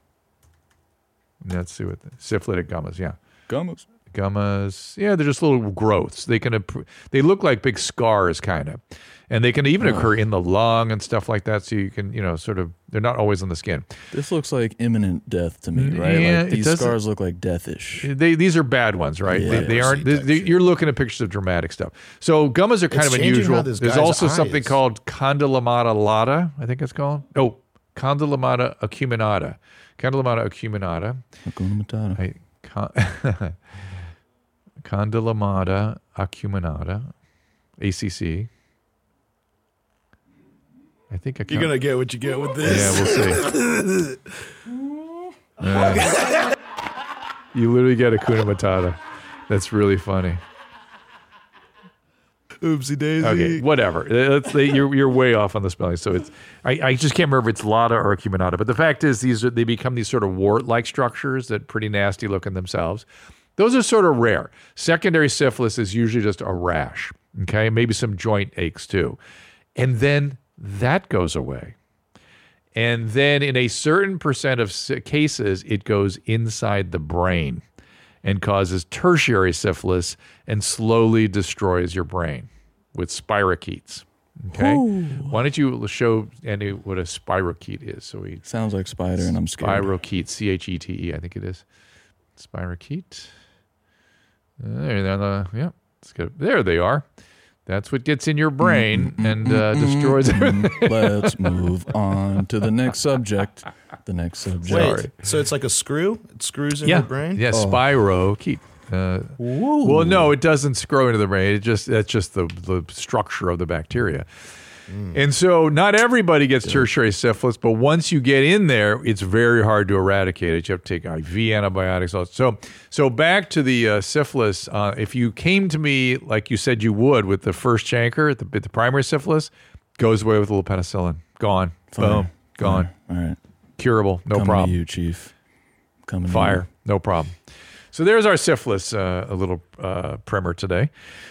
Let's see what the, syphilitic gummas. Yeah, Gummas. gummas. Yeah, they're just little growths. They can appro- they look like big scars, kind of, and they can even occur in the lung and stuff like that. So you can, you know, sort of. They're not always on the skin. This looks like imminent death to me, right? Yeah, like it these doesn't- scars look like deathish. They, these are bad ones, right? Yeah. they, they aren't. They, Type they, shit. you're looking at pictures of dramatic stuff. So gummas are kind It's of changing unusual. how this There's guy's also eye something is. called condylomata lata, I think it's called. Oh, Condylemata acuminata. Condylemata acuminata. Hakuna Matata. I, con, Condylemata acuminata. A C C. I think I You're going to get what you get with this. Yeah, we'll see. Uh, you literally get Hakuna Matata. That's really funny. Oopsie daisy. Okay, whatever. Let's, you're you're way off on the spelling. So it's I, I just can't remember if it's Lata or Acuminata. But the fact is, these are, they become these sort of wart-like structures that pretty nasty looking themselves. Those are sort of rare. Secondary syphilis is usually just a rash. Okay, maybe some joint aches too, and then that goes away. And then in a certain percent of cases, it goes inside the brain and causes tertiary syphilis and slowly destroys your brain with spirochetes. Okay? Ooh. Why don't you show Andy what a spirochete is? So we Sounds like spider, and I'm scared. Spirochete, C H E T E, I think it is. Spirochete. There, there, uh, yeah, let's get, there they are. That's what gets in your brain mm, mm, and uh, mm, destroys mm, everything. Let's move on to the next subject. The next subject. Wait, so it's like a screw? It screws in yeah. your brain? Yeah, Oh. spirochete. Uh, well, no, it doesn't screw into the brain. It just that's just the, the structure of the bacteria. Mm. And so not everybody gets tertiary syphilis, but once you get in there, it's very hard to eradicate it. You have to take I V antibiotics. So so back to the uh, syphilis. Uh, if you came to me like you said you would with the first chancre, the, the primary syphilis, goes away with a little penicillin. Gone. Fire. Boom. Gone. Fire. All right. Curable. No Coming problem. to you, Chief. Coming Fire. to you. No problem. So there's our syphilis, uh, a little uh, primer today.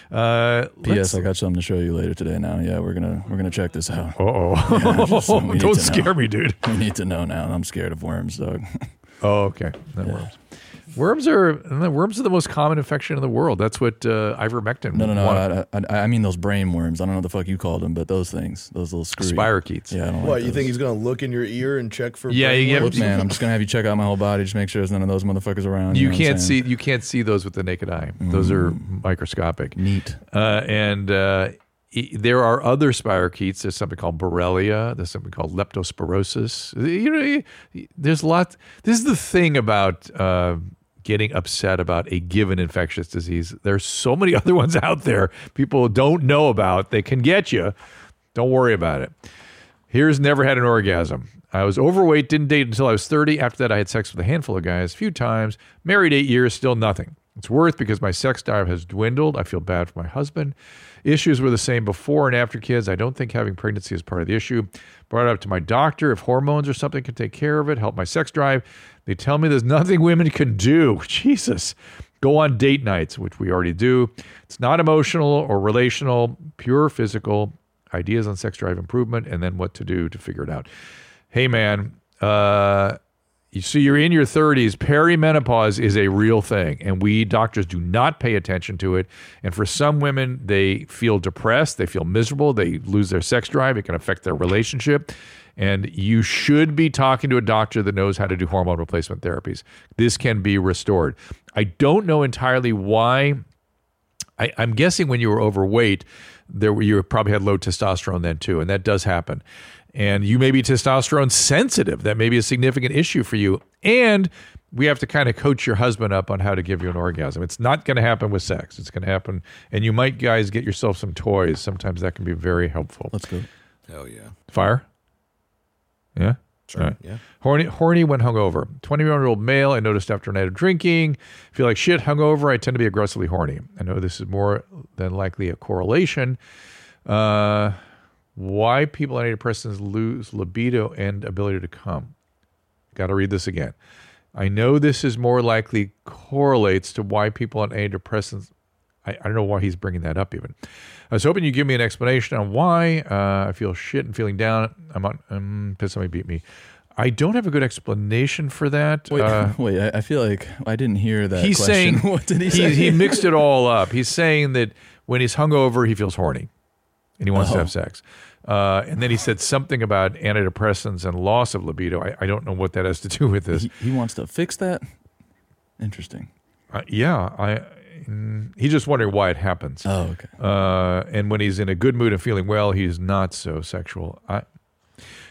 Uh, P S. I got something to show you later today. Now, yeah, we're gonna we're gonna check this out. Uh oh! Yeah, just something we need Don't to scare know. me, dude. We need to know now. I'm scared of worms, dog. Oh, okay. Not Yeah. worms. Worms are worms are the most common infection in the world. That's what uh, ivermectin. No, no, no. One- I, I, I mean those brain worms. I don't know what the fuck you called them, but those things, those little screwy Spirochetes. Yeah, I don't What, like you those. think he's going to look in your ear and check for Yeah, brain you get- worms? Look, man, I'm just gonna have you check out my whole body, just make sure there's none of those motherfuckers around. You know what I'm can't see saying? you can't see those with the naked eye. Those are microscopic. Neat. Uh, and uh, e- there are other spirochetes. There's something called Borrelia. There's something called leptospirosis. You know, y- there's a lot. This is the thing about uh, getting upset about a given infectious disease. There's so many other ones out there people don't know about. They can get you. Don't worry about it. Here's never had an orgasm. I was overweight, didn't date until I was thirty. After that, I had sex with a handful of guys a few times. Married eight years, still nothing. It's worth because my sex drive has dwindled. I feel bad for my husband. Issues were the same before and after kids. I don't think having pregnancy is part of the issue. Brought it up to my doctor. If hormones or something can take care of it, help my sex drive. They tell me there's nothing women can do. Jesus. Go on date nights, which we already do. It's not emotional or relational, pure physical. Ideas on sex drive improvement, and then what to do to figure it out. Hey, man, uh, you see, you're in your thirties. Perimenopause is a real thing, and we doctors do not pay attention to it. And for some women, they feel depressed, they feel miserable, they lose their sex drive. It can affect their relationship. And you should be talking to a doctor that knows how to do hormone replacement therapies. This can be restored. I don't know entirely why. I, I'm guessing when you were overweight, there were, you probably had low testosterone then too, and that does happen. And you may be testosterone sensitive. That may be a significant issue for you. And we have to kind of coach your husband up on how to give you an orgasm. It's not going to happen with sex. It's going to happen. And you might, guys, get yourself some toys. Sometimes that can be very helpful. Let's go. Hell yeah. Fire? Yeah? Sure, All right. yeah. Horny, horny when hungover. twenty-one-year-old male. I noticed after a night of drinking, feel like shit hungover. I tend to be aggressively horny. I know this is more than likely a correlation. Uh, why people on antidepressants lose libido and ability to come. Got to read this again. I know this is more likely correlates to why people on antidepressants. I, I don't know why he's bringing that up even. I was hoping you give me an explanation on why uh, I feel shit and feeling down. I'm on, I'm pissed somebody beat me. I don't have a good explanation for that. Wait, Uh, wait. I, I feel like I didn't hear that. he's question. saying What did he he, say? he mixed it all up. He's saying that when he's hungover, he feels horny and he wants to Oh. have sex. Uh, and then he said something about antidepressants and loss of libido. I, I don't know what that has to do with this. He, he wants to fix that. Interesting. Uh, yeah, I. Mm, he's just wondering why it happens. Oh, okay. Uh, and when he's in a good mood and feeling well, he's not so sexual. I,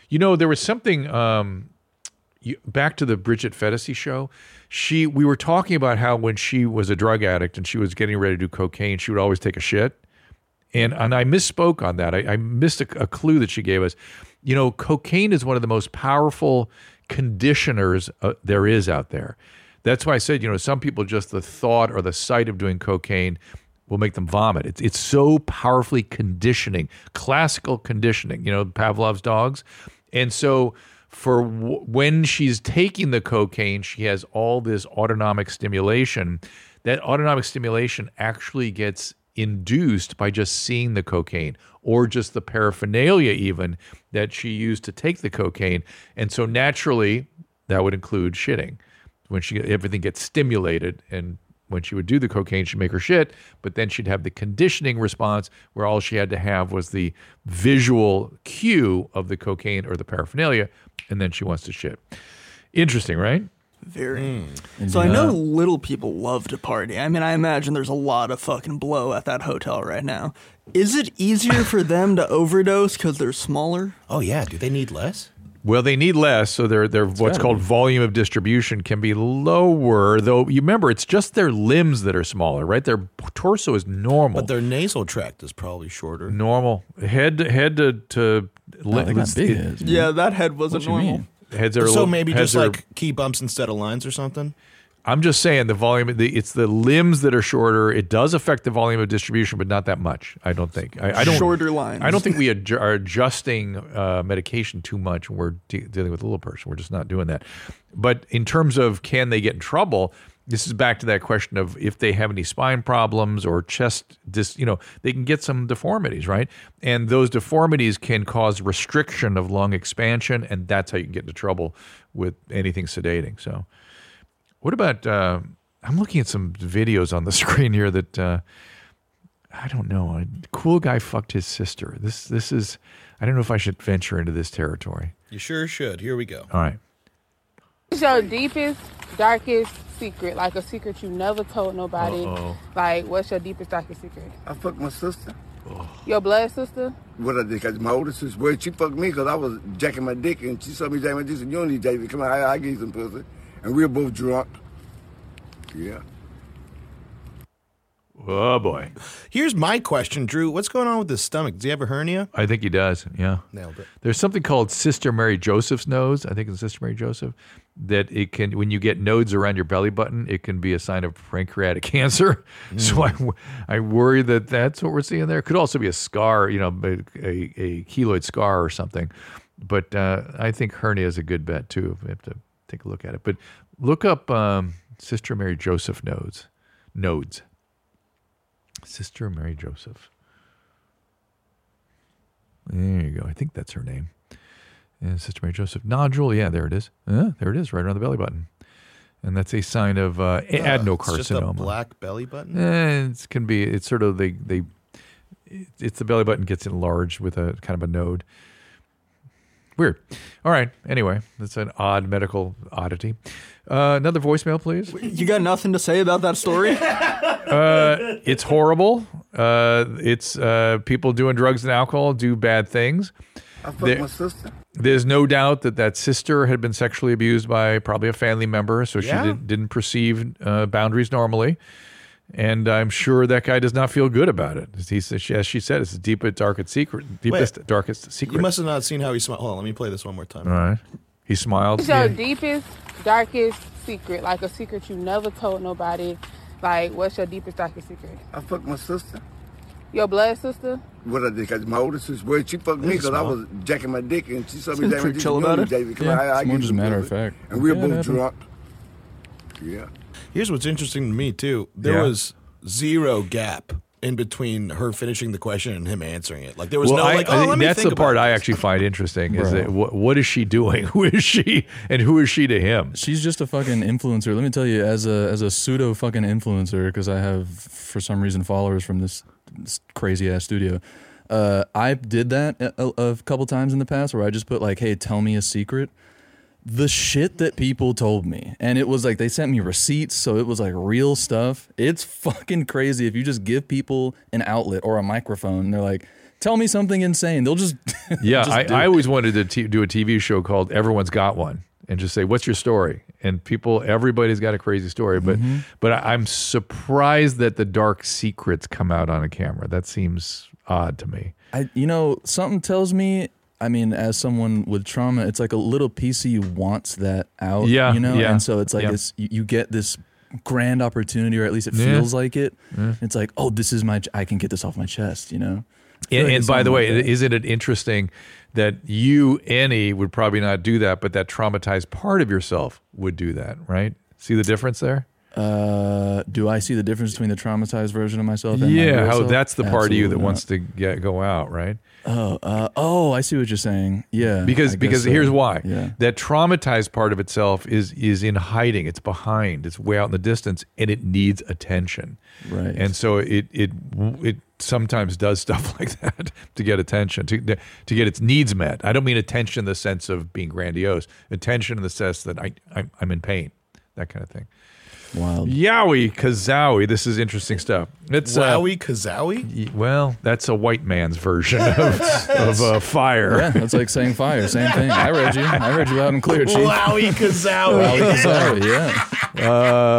You know, there was something um, you, back to the Bridget Fetisi show. She, we were talking about how when she was a drug addict and she was getting ready to do cocaine, she would always take a shit. And and I misspoke on that. I, I missed a, a clue that she gave us. You know, cocaine is one of the most powerful conditioners uh, there is out there. That's why I said, you know, some people just the thought or the sight of doing cocaine will make them vomit. It's it's so powerfully conditioning, classical conditioning, you know, Pavlov's dogs. And so for w- when she's taking the cocaine, she has all this autonomic stimulation. That autonomic stimulation actually gets induced by just seeing the cocaine or just the paraphernalia even that she used to take the cocaine. And so naturally, that would include shitting. When she everything gets stimulated, and when she would do the cocaine, she'd make her shit, but then she'd have the conditioning response where all she had to have was the visual cue of the cocaine or the paraphernalia, and then she wants to shit. Interesting, right? Very. Mm. So I know little people love to party. I mean, I imagine there's a lot of fucking blow at that hotel right now. Is it easier for them to overdose because they're smaller? Oh, yeah. Do they need less? Well, they need less, so their their what's called be. volume of distribution can be lower. Though you remember, it's just their limbs that are smaller, right? Their torso is normal, but their nasal tract is probably shorter. Normal head to head to to. Oh, they got big heads. Yeah, that head wasn't normal. Heads are so little, maybe just are, like key bumps instead of lines or something. I'm just saying the volume. The, it's the limbs that are shorter. It does affect the volume of distribution, but not that much. I don't think. I, I don't. Shorter lines. I don't think we adju- are adjusting uh, medication too much when we're de- dealing with a little person. We're just not doing that. But in terms of can they get in trouble, this is back to that question of if they have any spine problems or chest dis. You know, they can get some deformities, right? And those deformities can cause restriction of lung expansion, and that's how you can get into trouble with anything sedating. So. What about, uh, I'm looking at some videos on the screen here that, uh, I don't know, a cool guy fucked his sister. This this is, I don't know if I should venture into this territory. You sure should. Here we go. All right. What's your deepest, darkest secret? Like a secret you never told nobody. Uh-oh. Like, what's your deepest, darkest secret? I fucked my sister. Oh. Your blood sister? What I did, because my older sister, well, she fucked me because I was jacking my dick, and she saw me jacking my dick and said, you don't need David. Come on, I, I give you some pussy. And we were both drunk. Yeah. Oh, boy. Here's my question, Drew. What's going on with his stomach? Does he have a hernia? I think he does, yeah. Nailed it. There's something called Sister Mary Joseph's nose. I think it's Sister Mary Joseph. That it can, when you get nodes around your belly button, it can be a sign of pancreatic cancer. Mm. So I, I worry that that's what we're seeing there. It could also be a scar, you know, a, a, a keloid scar or something. But uh, I think hernia is a good bet, too. We have to take a look at it. But look up um, Sister Mary Joseph nodes. Nodes. Sister Mary Joseph. There you go. I think that's her name. And Sister Mary Joseph nodule. Yeah, there it is. Uh, there it is, right around the belly button. And that's a sign of uh, adenocarcinoma. It's just a black belly button? Eh, it can be. It's sort of, they, they, it's the belly button gets enlarged with a kind of a node. Weird. All right. Anyway, that's an odd medical oddity. Uh, another voicemail, please. You got nothing to say about that story? uh, it's horrible. Uh, it's uh, people doing drugs and alcohol do bad things. I fucked there, my sister. There's no doubt that that sister had been sexually abused by probably a family member, so Yeah. she did, didn't perceive uh, boundaries normally. And I'm sure that guy does not feel good about it. He says, as she said, it's the deepest, darkest secret. Deepest, Wait, darkest secret. You must have not seen how he smiled. Hold on, let me play this one more time. All right. He smiled. What's your Yeah. deepest, darkest secret? Like a secret you never told nobody. Like, what's your deepest, darkest secret? I fucked my sister. Your blood sister? What I did, because my older sister, well, she fucked me because I was jacking my dick, and she saw me Seems jacking my pretty dick. chill You about don't it. need David. Come Yeah, on, I, I it's more give you just some a matter pussy. of fact. And we were Yeah, it both happened. drunk. Yeah. Here's what's interesting to me, too. There Yeah. was zero gap in between her finishing the question and him answering it. Like, there was Well, no, I, like, I oh, think let me that's think the part about I this. actually find interesting is Bro. that what, what is she doing? Who is she? And who is she to him? She's just a fucking influencer. Let me tell you, as a as a pseudo fucking influencer, because I have for some reason followers from this, this crazy ass studio. Uh, I did that a, a, a couple times in the past where I just put like, "Hey, tell me a secret." The shit that people told me, and it was like they sent me receipts, so it was like real stuff. It's fucking crazy if you just give people an outlet or a microphone. And they're like, tell me something insane. They'll just Yeah, just I, do I it. always wanted to t- do a T V show called Everyone's Got One and just say, what's your story? And people, everybody's got a crazy story. But Mm-hmm. but I, I'm surprised that the dark secrets come out on a camera. That seems odd to me. I, you know, something tells me. I mean, as someone with trauma, it's like a little piece of you wants that out. Yeah, you know, yeah, and so it's like yeah. it's you, you get this grand opportunity, or at least it Yeah. feels like it. Yeah. It's like, oh, this is my. I can get this off my chest. You know. I feel And, like and it's by the something way, like that. isn't it interesting that you, Annie, would probably not do that, but that traumatized part of yourself would do that, right? See the difference there? Uh, do I see the difference between the traumatized version of myself and my Yeah, real how self? that's the part of you that Absolutely wants to get go out, right? Oh, uh, oh, I see what you're saying. Yeah, Because I guess because so. here's why. Yeah. That traumatized part of itself is is in hiding. It's behind. It's way out in the distance, and it needs attention. Right. And so it it it sometimes does stuff like that to get attention, to to get its needs met. I don't mean attention in the sense of being grandiose. Attention in the sense that I I'm, I'm in pain, that kind of thing. Wild. Yowie Kazowie. This is interesting stuff. It's uh, Wowie Kazowie? y- well, that's a white man's version of, of uh, fire. Yeah, that's like saying fire. Same thing. I read you. I read you loud and clear, Chief. Wowie Kazowie. Wowie Kazowie, yeah.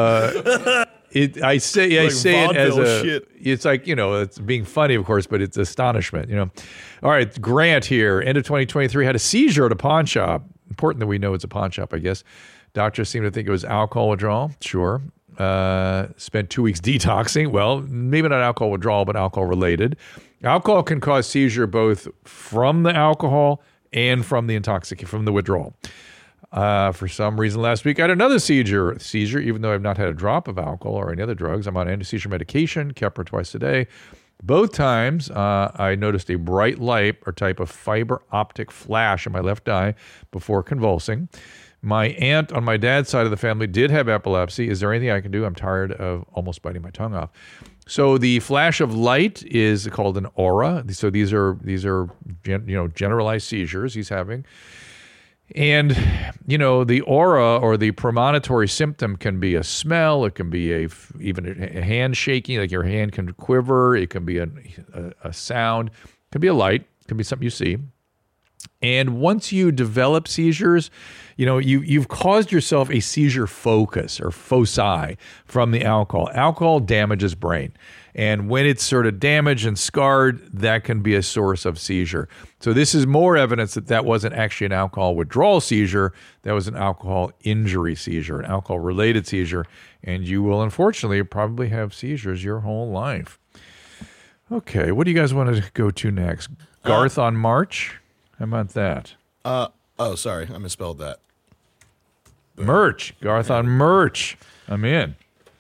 Uh, it, I say, I Like say it as vaudeville a. shit. It's like, you know, it's being funny, of course, but it's astonishment. You know. All right, Grant here. End of twenty twenty-three had a seizure at a pawn shop. Important that we know it's a pawn shop, I guess. Doctors seem to think it was alcohol withdrawal. Sure. Uh, spent two weeks detoxing. Well, maybe not alcohol withdrawal, but alcohol related. Alcohol can cause seizure both from the alcohol and from the intoxication, from the withdrawal. Uh, for some reason, last week I had another seizure. Seizure, even though I've not had a drop of alcohol or any other drugs. I'm on anti-seizure medication, Keppra twice a day. Both times, uh, I noticed a bright light or type of fiber optic flash in my left eye before convulsing. My aunt on my dad's side of the family did have epilepsy. Is there anything I can do? I'm tired of almost biting my tongue off. So the flash of light is called an aura. So these are these are gen, you know generalized seizures he's having. And, you know, the aura or the premonitory symptom can be a smell. It can be a even a hand shaking, like your hand can quiver. It can be a, a, a sound. It can be a light. It can be something you see. And once you develop seizures, you know, you, you've caused yourself a seizure focus or foci from the alcohol. Alcohol damages brain. And when it's sort of damaged and scarred, that can be a source of seizure. So this is more evidence that that wasn't actually an alcohol withdrawal seizure. That was an alcohol injury seizure, an alcohol-related seizure. And you will, unfortunately, probably have seizures your whole life. Okay, what do you guys want to go to next? Garth on March? How about that? Uh, oh, sorry. I misspelled that. Merch. Garth on merch. I'm in.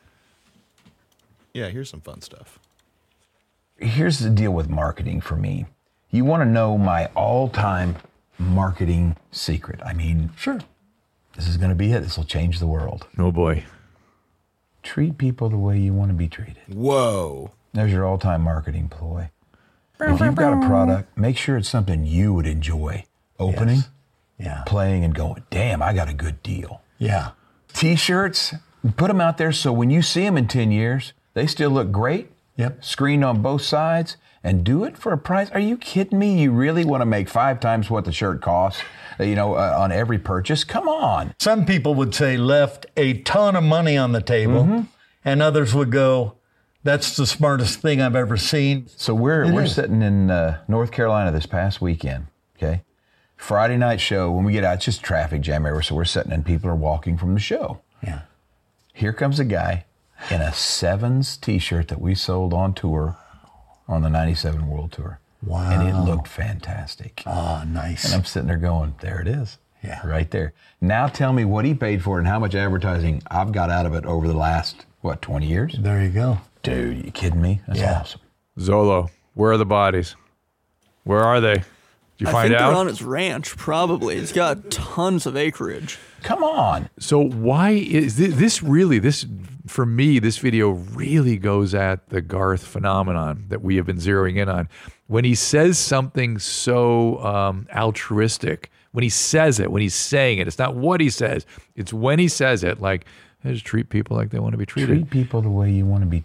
Yeah, here's some fun stuff. Here's the deal with marketing for me. You want to know my all-time marketing secret. I mean, sure, this is going to be it. This will change the world. Oh, boy. Treat people the way you want to be treated. Whoa. There's your all-time marketing ploy. If you've got a product, make sure it's something you would enjoy opening, Yes. Yeah. playing, and going, damn, I got a good deal. Yeah. T-shirts, put them out there so when you see them in ten years, they still look great. Yep. Screened on both sides, and do it for a price. Are you kidding me? You really want to make five times what the shirt costs, you know, uh, on every purchase? Come on. Some people would say left a ton of money on the table, Mm-hmm. and others would go, that's the smartest thing I've ever seen. So we're It we're is. sitting in uh, North Carolina this past weekend, okay? Friday night show, when we get out, it's just traffic jam everywhere, so we're sitting and people are walking from the show. Yeah. Here comes a guy in a Sevens t-shirt that we sold on tour on the ninety-seven World Tour. Wow. And it looked fantastic. Oh, nice. And I'm sitting there going, there it is. Yeah. Right there. Now tell me what he paid for it and how much advertising I've got out of it over the last, what, twenty years? There you go. Dude, you kidding me? That's Yeah. awesome. Zolo, where are the bodies? Where are they? Did you I find think out? they're on his ranch, probably. It's got tons of acreage. Come on. So why is this, this really, this, for me, this video really goes at the Garth phenomenon that we have been zeroing in on. When he says something so um, altruistic, when he says it, when he's saying it, it's not what he says, it's when he says it, like, just treat people like they want to be treated. Treat people the way you want to be treated.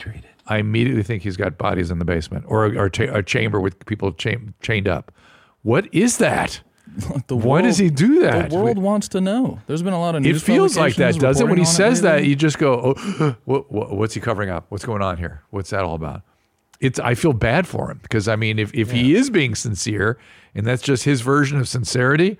I immediately think he's got bodies in the basement or a, or a, cha- a chamber with people cha- chained up. What is that? The Why world- does he do that? The world wants to know. There's been a lot of It news feels like that, publications doesn't it? When he reporting on it says that, lately. you just go, oh, what, what, what's he covering up? What's going on here? What's that all about? It's. I feel bad for him because, I mean, if, if he is being sincere and that's just his version of sincerity,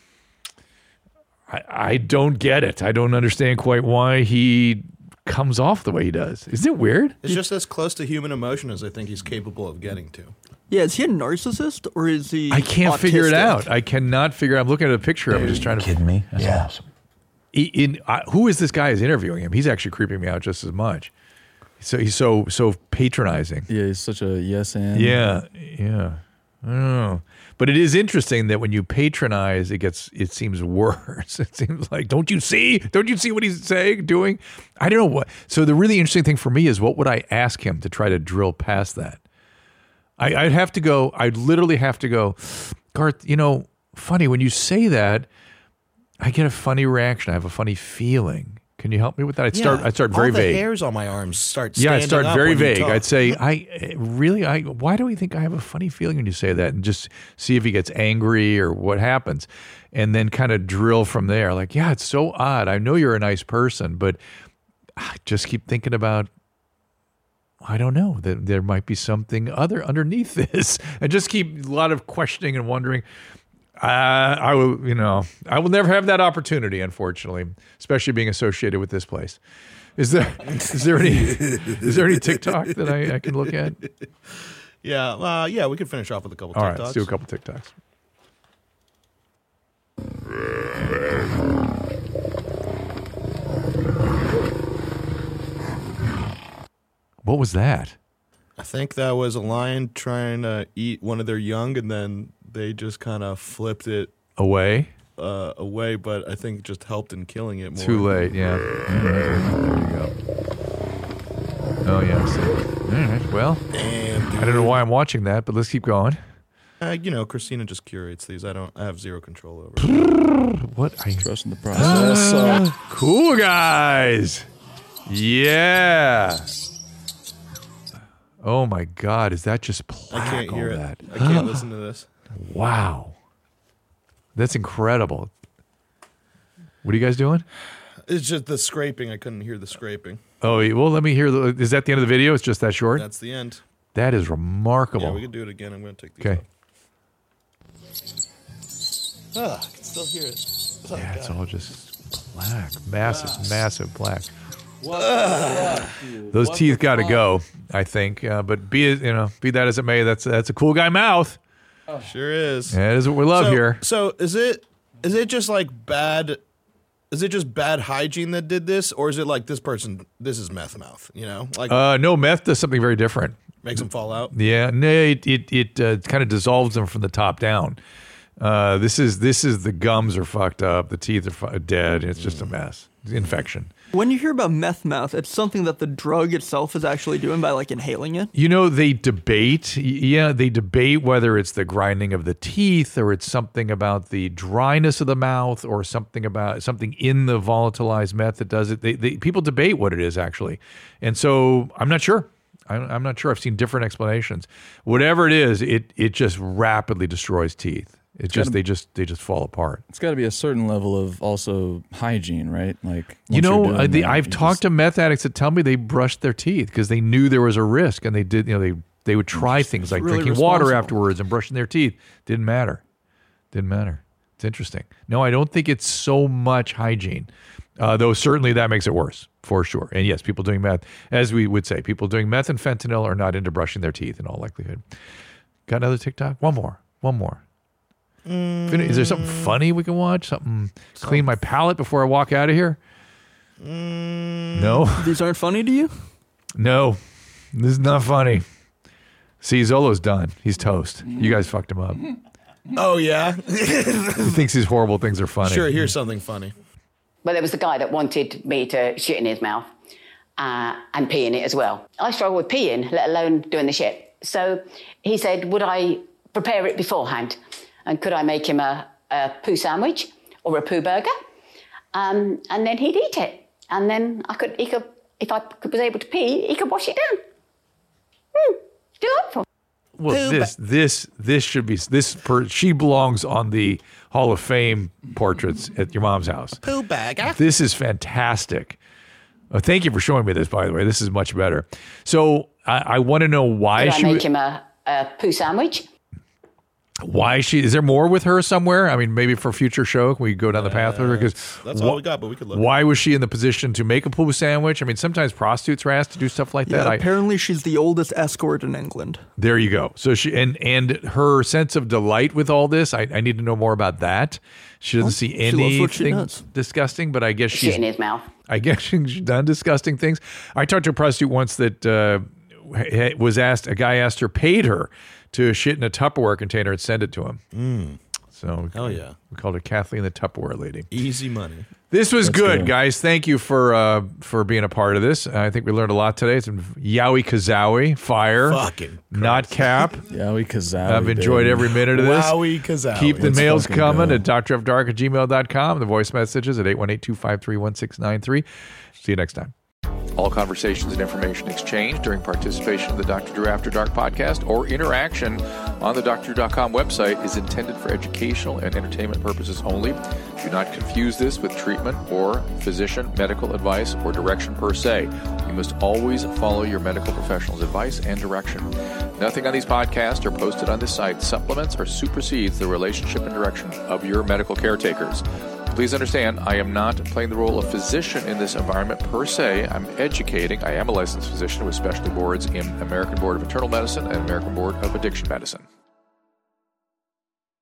I, I don't get it. I don't understand quite why he comes off the way he does. Isn't it weird? It's just as close to human emotion as I think he's capable of getting to. Yeah, is he a narcissist or is he? I can't figure it autistic? out. I cannot figure. I'm looking at a picture. I'm just trying to. Kidding me? That's Yeah. awesome. He, in uh, who is this guy who's interviewing him? He's actually creeping me out just as much. So he's so so patronizing. Yeah, he's such a yes and. Yeah, yeah. I don't know. But it is interesting that when you patronize, it gets it seems worse. It seems like, don't you see? Don't you see what he's saying, doing? I don't know what. So the really interesting thing for me is, what would I ask him to try to drill past that? I, I'd have to go. I'd literally have to go, Garth. You know, funny when you say that, I get a funny reaction. I have a funny feeling. Can you help me with that? I'd start. Yeah, I'd start very all the vague. hairs on my arms start. Yeah, I'd standing start up very when you vague. talk. I'd say, I really, I. Why do we think I have a funny feeling when you say that? And just see if he gets angry or what happens, and then kind of drill from there. Like, yeah, it's so odd. I know you're a nice person, but I just keep thinking about. I don't know that there might be something other underneath this. I just keep a lot of questioning and wondering. Uh, I will, you know, I will never have that opportunity, unfortunately, especially being associated with this place. Is there, is there any, is there any TikTok that I, I can look at? Yeah, uh, yeah, we could finish off with a couple. All TikToks. right, let's do a couple TikToks. What was that? I think that was a lion trying to eat one of their young, and then they just kind of flipped it Away? uh, away. But I think it just helped in killing it more. Too late, yeah. There you go. Oh, yeah. I see. All right, well, Damn, I don't know why I'm watching that, but let's keep going. Uh, you know, Christina just curates these. I don't. I have zero control over it. What? I trusting the process. Uh, Cool guys. Yeah. Oh my God, is that just plaque? I can't hear all it. that? I can't listen to this. Wow. That's incredible. What are you guys doing? It's just the scraping. I couldn't hear the scraping. Oh, well, let me hear. The, is that the end of the video? It's just that short? That's the end. That is remarkable. Yeah, we can do it again. I'm going to take these. Okay. Ah, I can still hear it. Oh, Yeah, it's God. all just black. Massive, massive black. What? Those What teeth the got to fuck? go, I think. Uh, but be it, you know, be that as it may, that's that's a cool guy mouth. Sure is. That is what we love so, here. So is it is it just like bad? Is it just bad hygiene that did this, or is it like this person? This is meth mouth. You know, like Uh, no, meth does something very different. makes them fall out. Yeah, no, it it, it uh, kind of dissolves them from the top down. Uh, this is this is the gums are fucked up, the teeth are fu- dead. It's just a mess. It's infection. When you hear about meth mouth, it's something that the drug itself is actually doing by like inhaling it. You know, they debate. y- Yeah, they debate whether it's the grinding of the teeth or it's something about the dryness of the mouth or something about something in the volatilized meth that does it. They, they people debate what it is actually, and so I'm not sure. I'm, I'm not sure. I've seen different explanations. Whatever it is, it it just rapidly destroys teeth. It just gotta- they just they just fall apart. It's got to be a certain level of also hygiene, right? Like You once you're know, doing uh, the, that, I've you talked just- to meth addicts that tell me they brushed their teeth because they knew there was a risk, and they did. You know, they they would try things like really drinking water responsible. afterwards and brushing their teeth. Didn't matter. Didn't matter. It's interesting. No, I don't think it's so much hygiene, uh, though. Certainly, that makes it worse for sure. And yes, people doing meth, as we would say, people doing meth and fentanyl are not into brushing their teeth in all likelihood. Got another TikTok? One more. One more. Fin- Is there something funny we can watch? Something clean my palate before I walk out of here? No. These aren't funny to you? No, this is not funny. See, Zolo's done. He's toast. You guys fucked him up. Oh yeah. He thinks these horrible things are funny. Sure. Here's something funny. Well, there was the guy that wanted me to shit in his mouth uh, and pee in it as well. I struggle with peeing, let alone doing the shit. So he said, would I prepare it beforehand? And could I make him a, a poo sandwich or a poo burger? Um, and then he'd eat it. And then I could, he could, if I was able to pee, he could wash it down. Hmm, delightful. Well, this this this should be this. Per, she belongs on the Hall of Fame portraits at your mom's house. Poo bagger. This is fantastic. Oh, thank you for showing me this, by the way. This is much better. So I, I want to know why Did she. I make him a, a poo sandwich? Why she is there more with her somewhere? I mean, maybe for a future show, can we go down the path with her? Because That's all we got, but we could look. Why was she in the position to make a poo sandwich? I mean, sometimes prostitutes are asked to do stuff like Yeah, that. I, apparently she's the oldest escort in England. there you go. So she and and her sense of delight with all this. I, I need to know more about that. She doesn't see she loves what she anything does. disgusting, but I guess Shit she's in his mouth. I guess she's done disgusting things. I talked to a prostitute once that uh, ha- was asked. A guy asked her, paid her to shit in a Tupperware container and send it to him. Mm. So Hell yeah. we called her Kathleen the Tupperware lady. Easy money. This was That's good, good. guys. Thank you for uh, for being a part of this. I think we learned a lot today. It's Yowie Kazowie, fire, Fucking not cap. Yowie Kazowie. I've enjoyed baby. every minute of this. Wowie Kazowie. Keep the Let's mails fucking coming go. at d r f dark at gmail dot com. The voice messages at eight one eight, two five three, one six nine three. See you next time. All conversations and information exchanged during participation in the Doctor Drew After Dark podcast or interaction on the D R drew dot com website is intended for educational and entertainment purposes only. Do not confuse this with treatment or physician medical advice or direction per se. You must always follow your medical professional's advice and direction. Nothing on these podcasts or posted on this site supplements or supersedes the relationship and direction of your medical caretakers. Please understand, I am not playing the role of physician in this environment per se. I'm educating. I am a licensed physician with specialty boards in American Board of Internal Medicine and American Board of Addiction Medicine.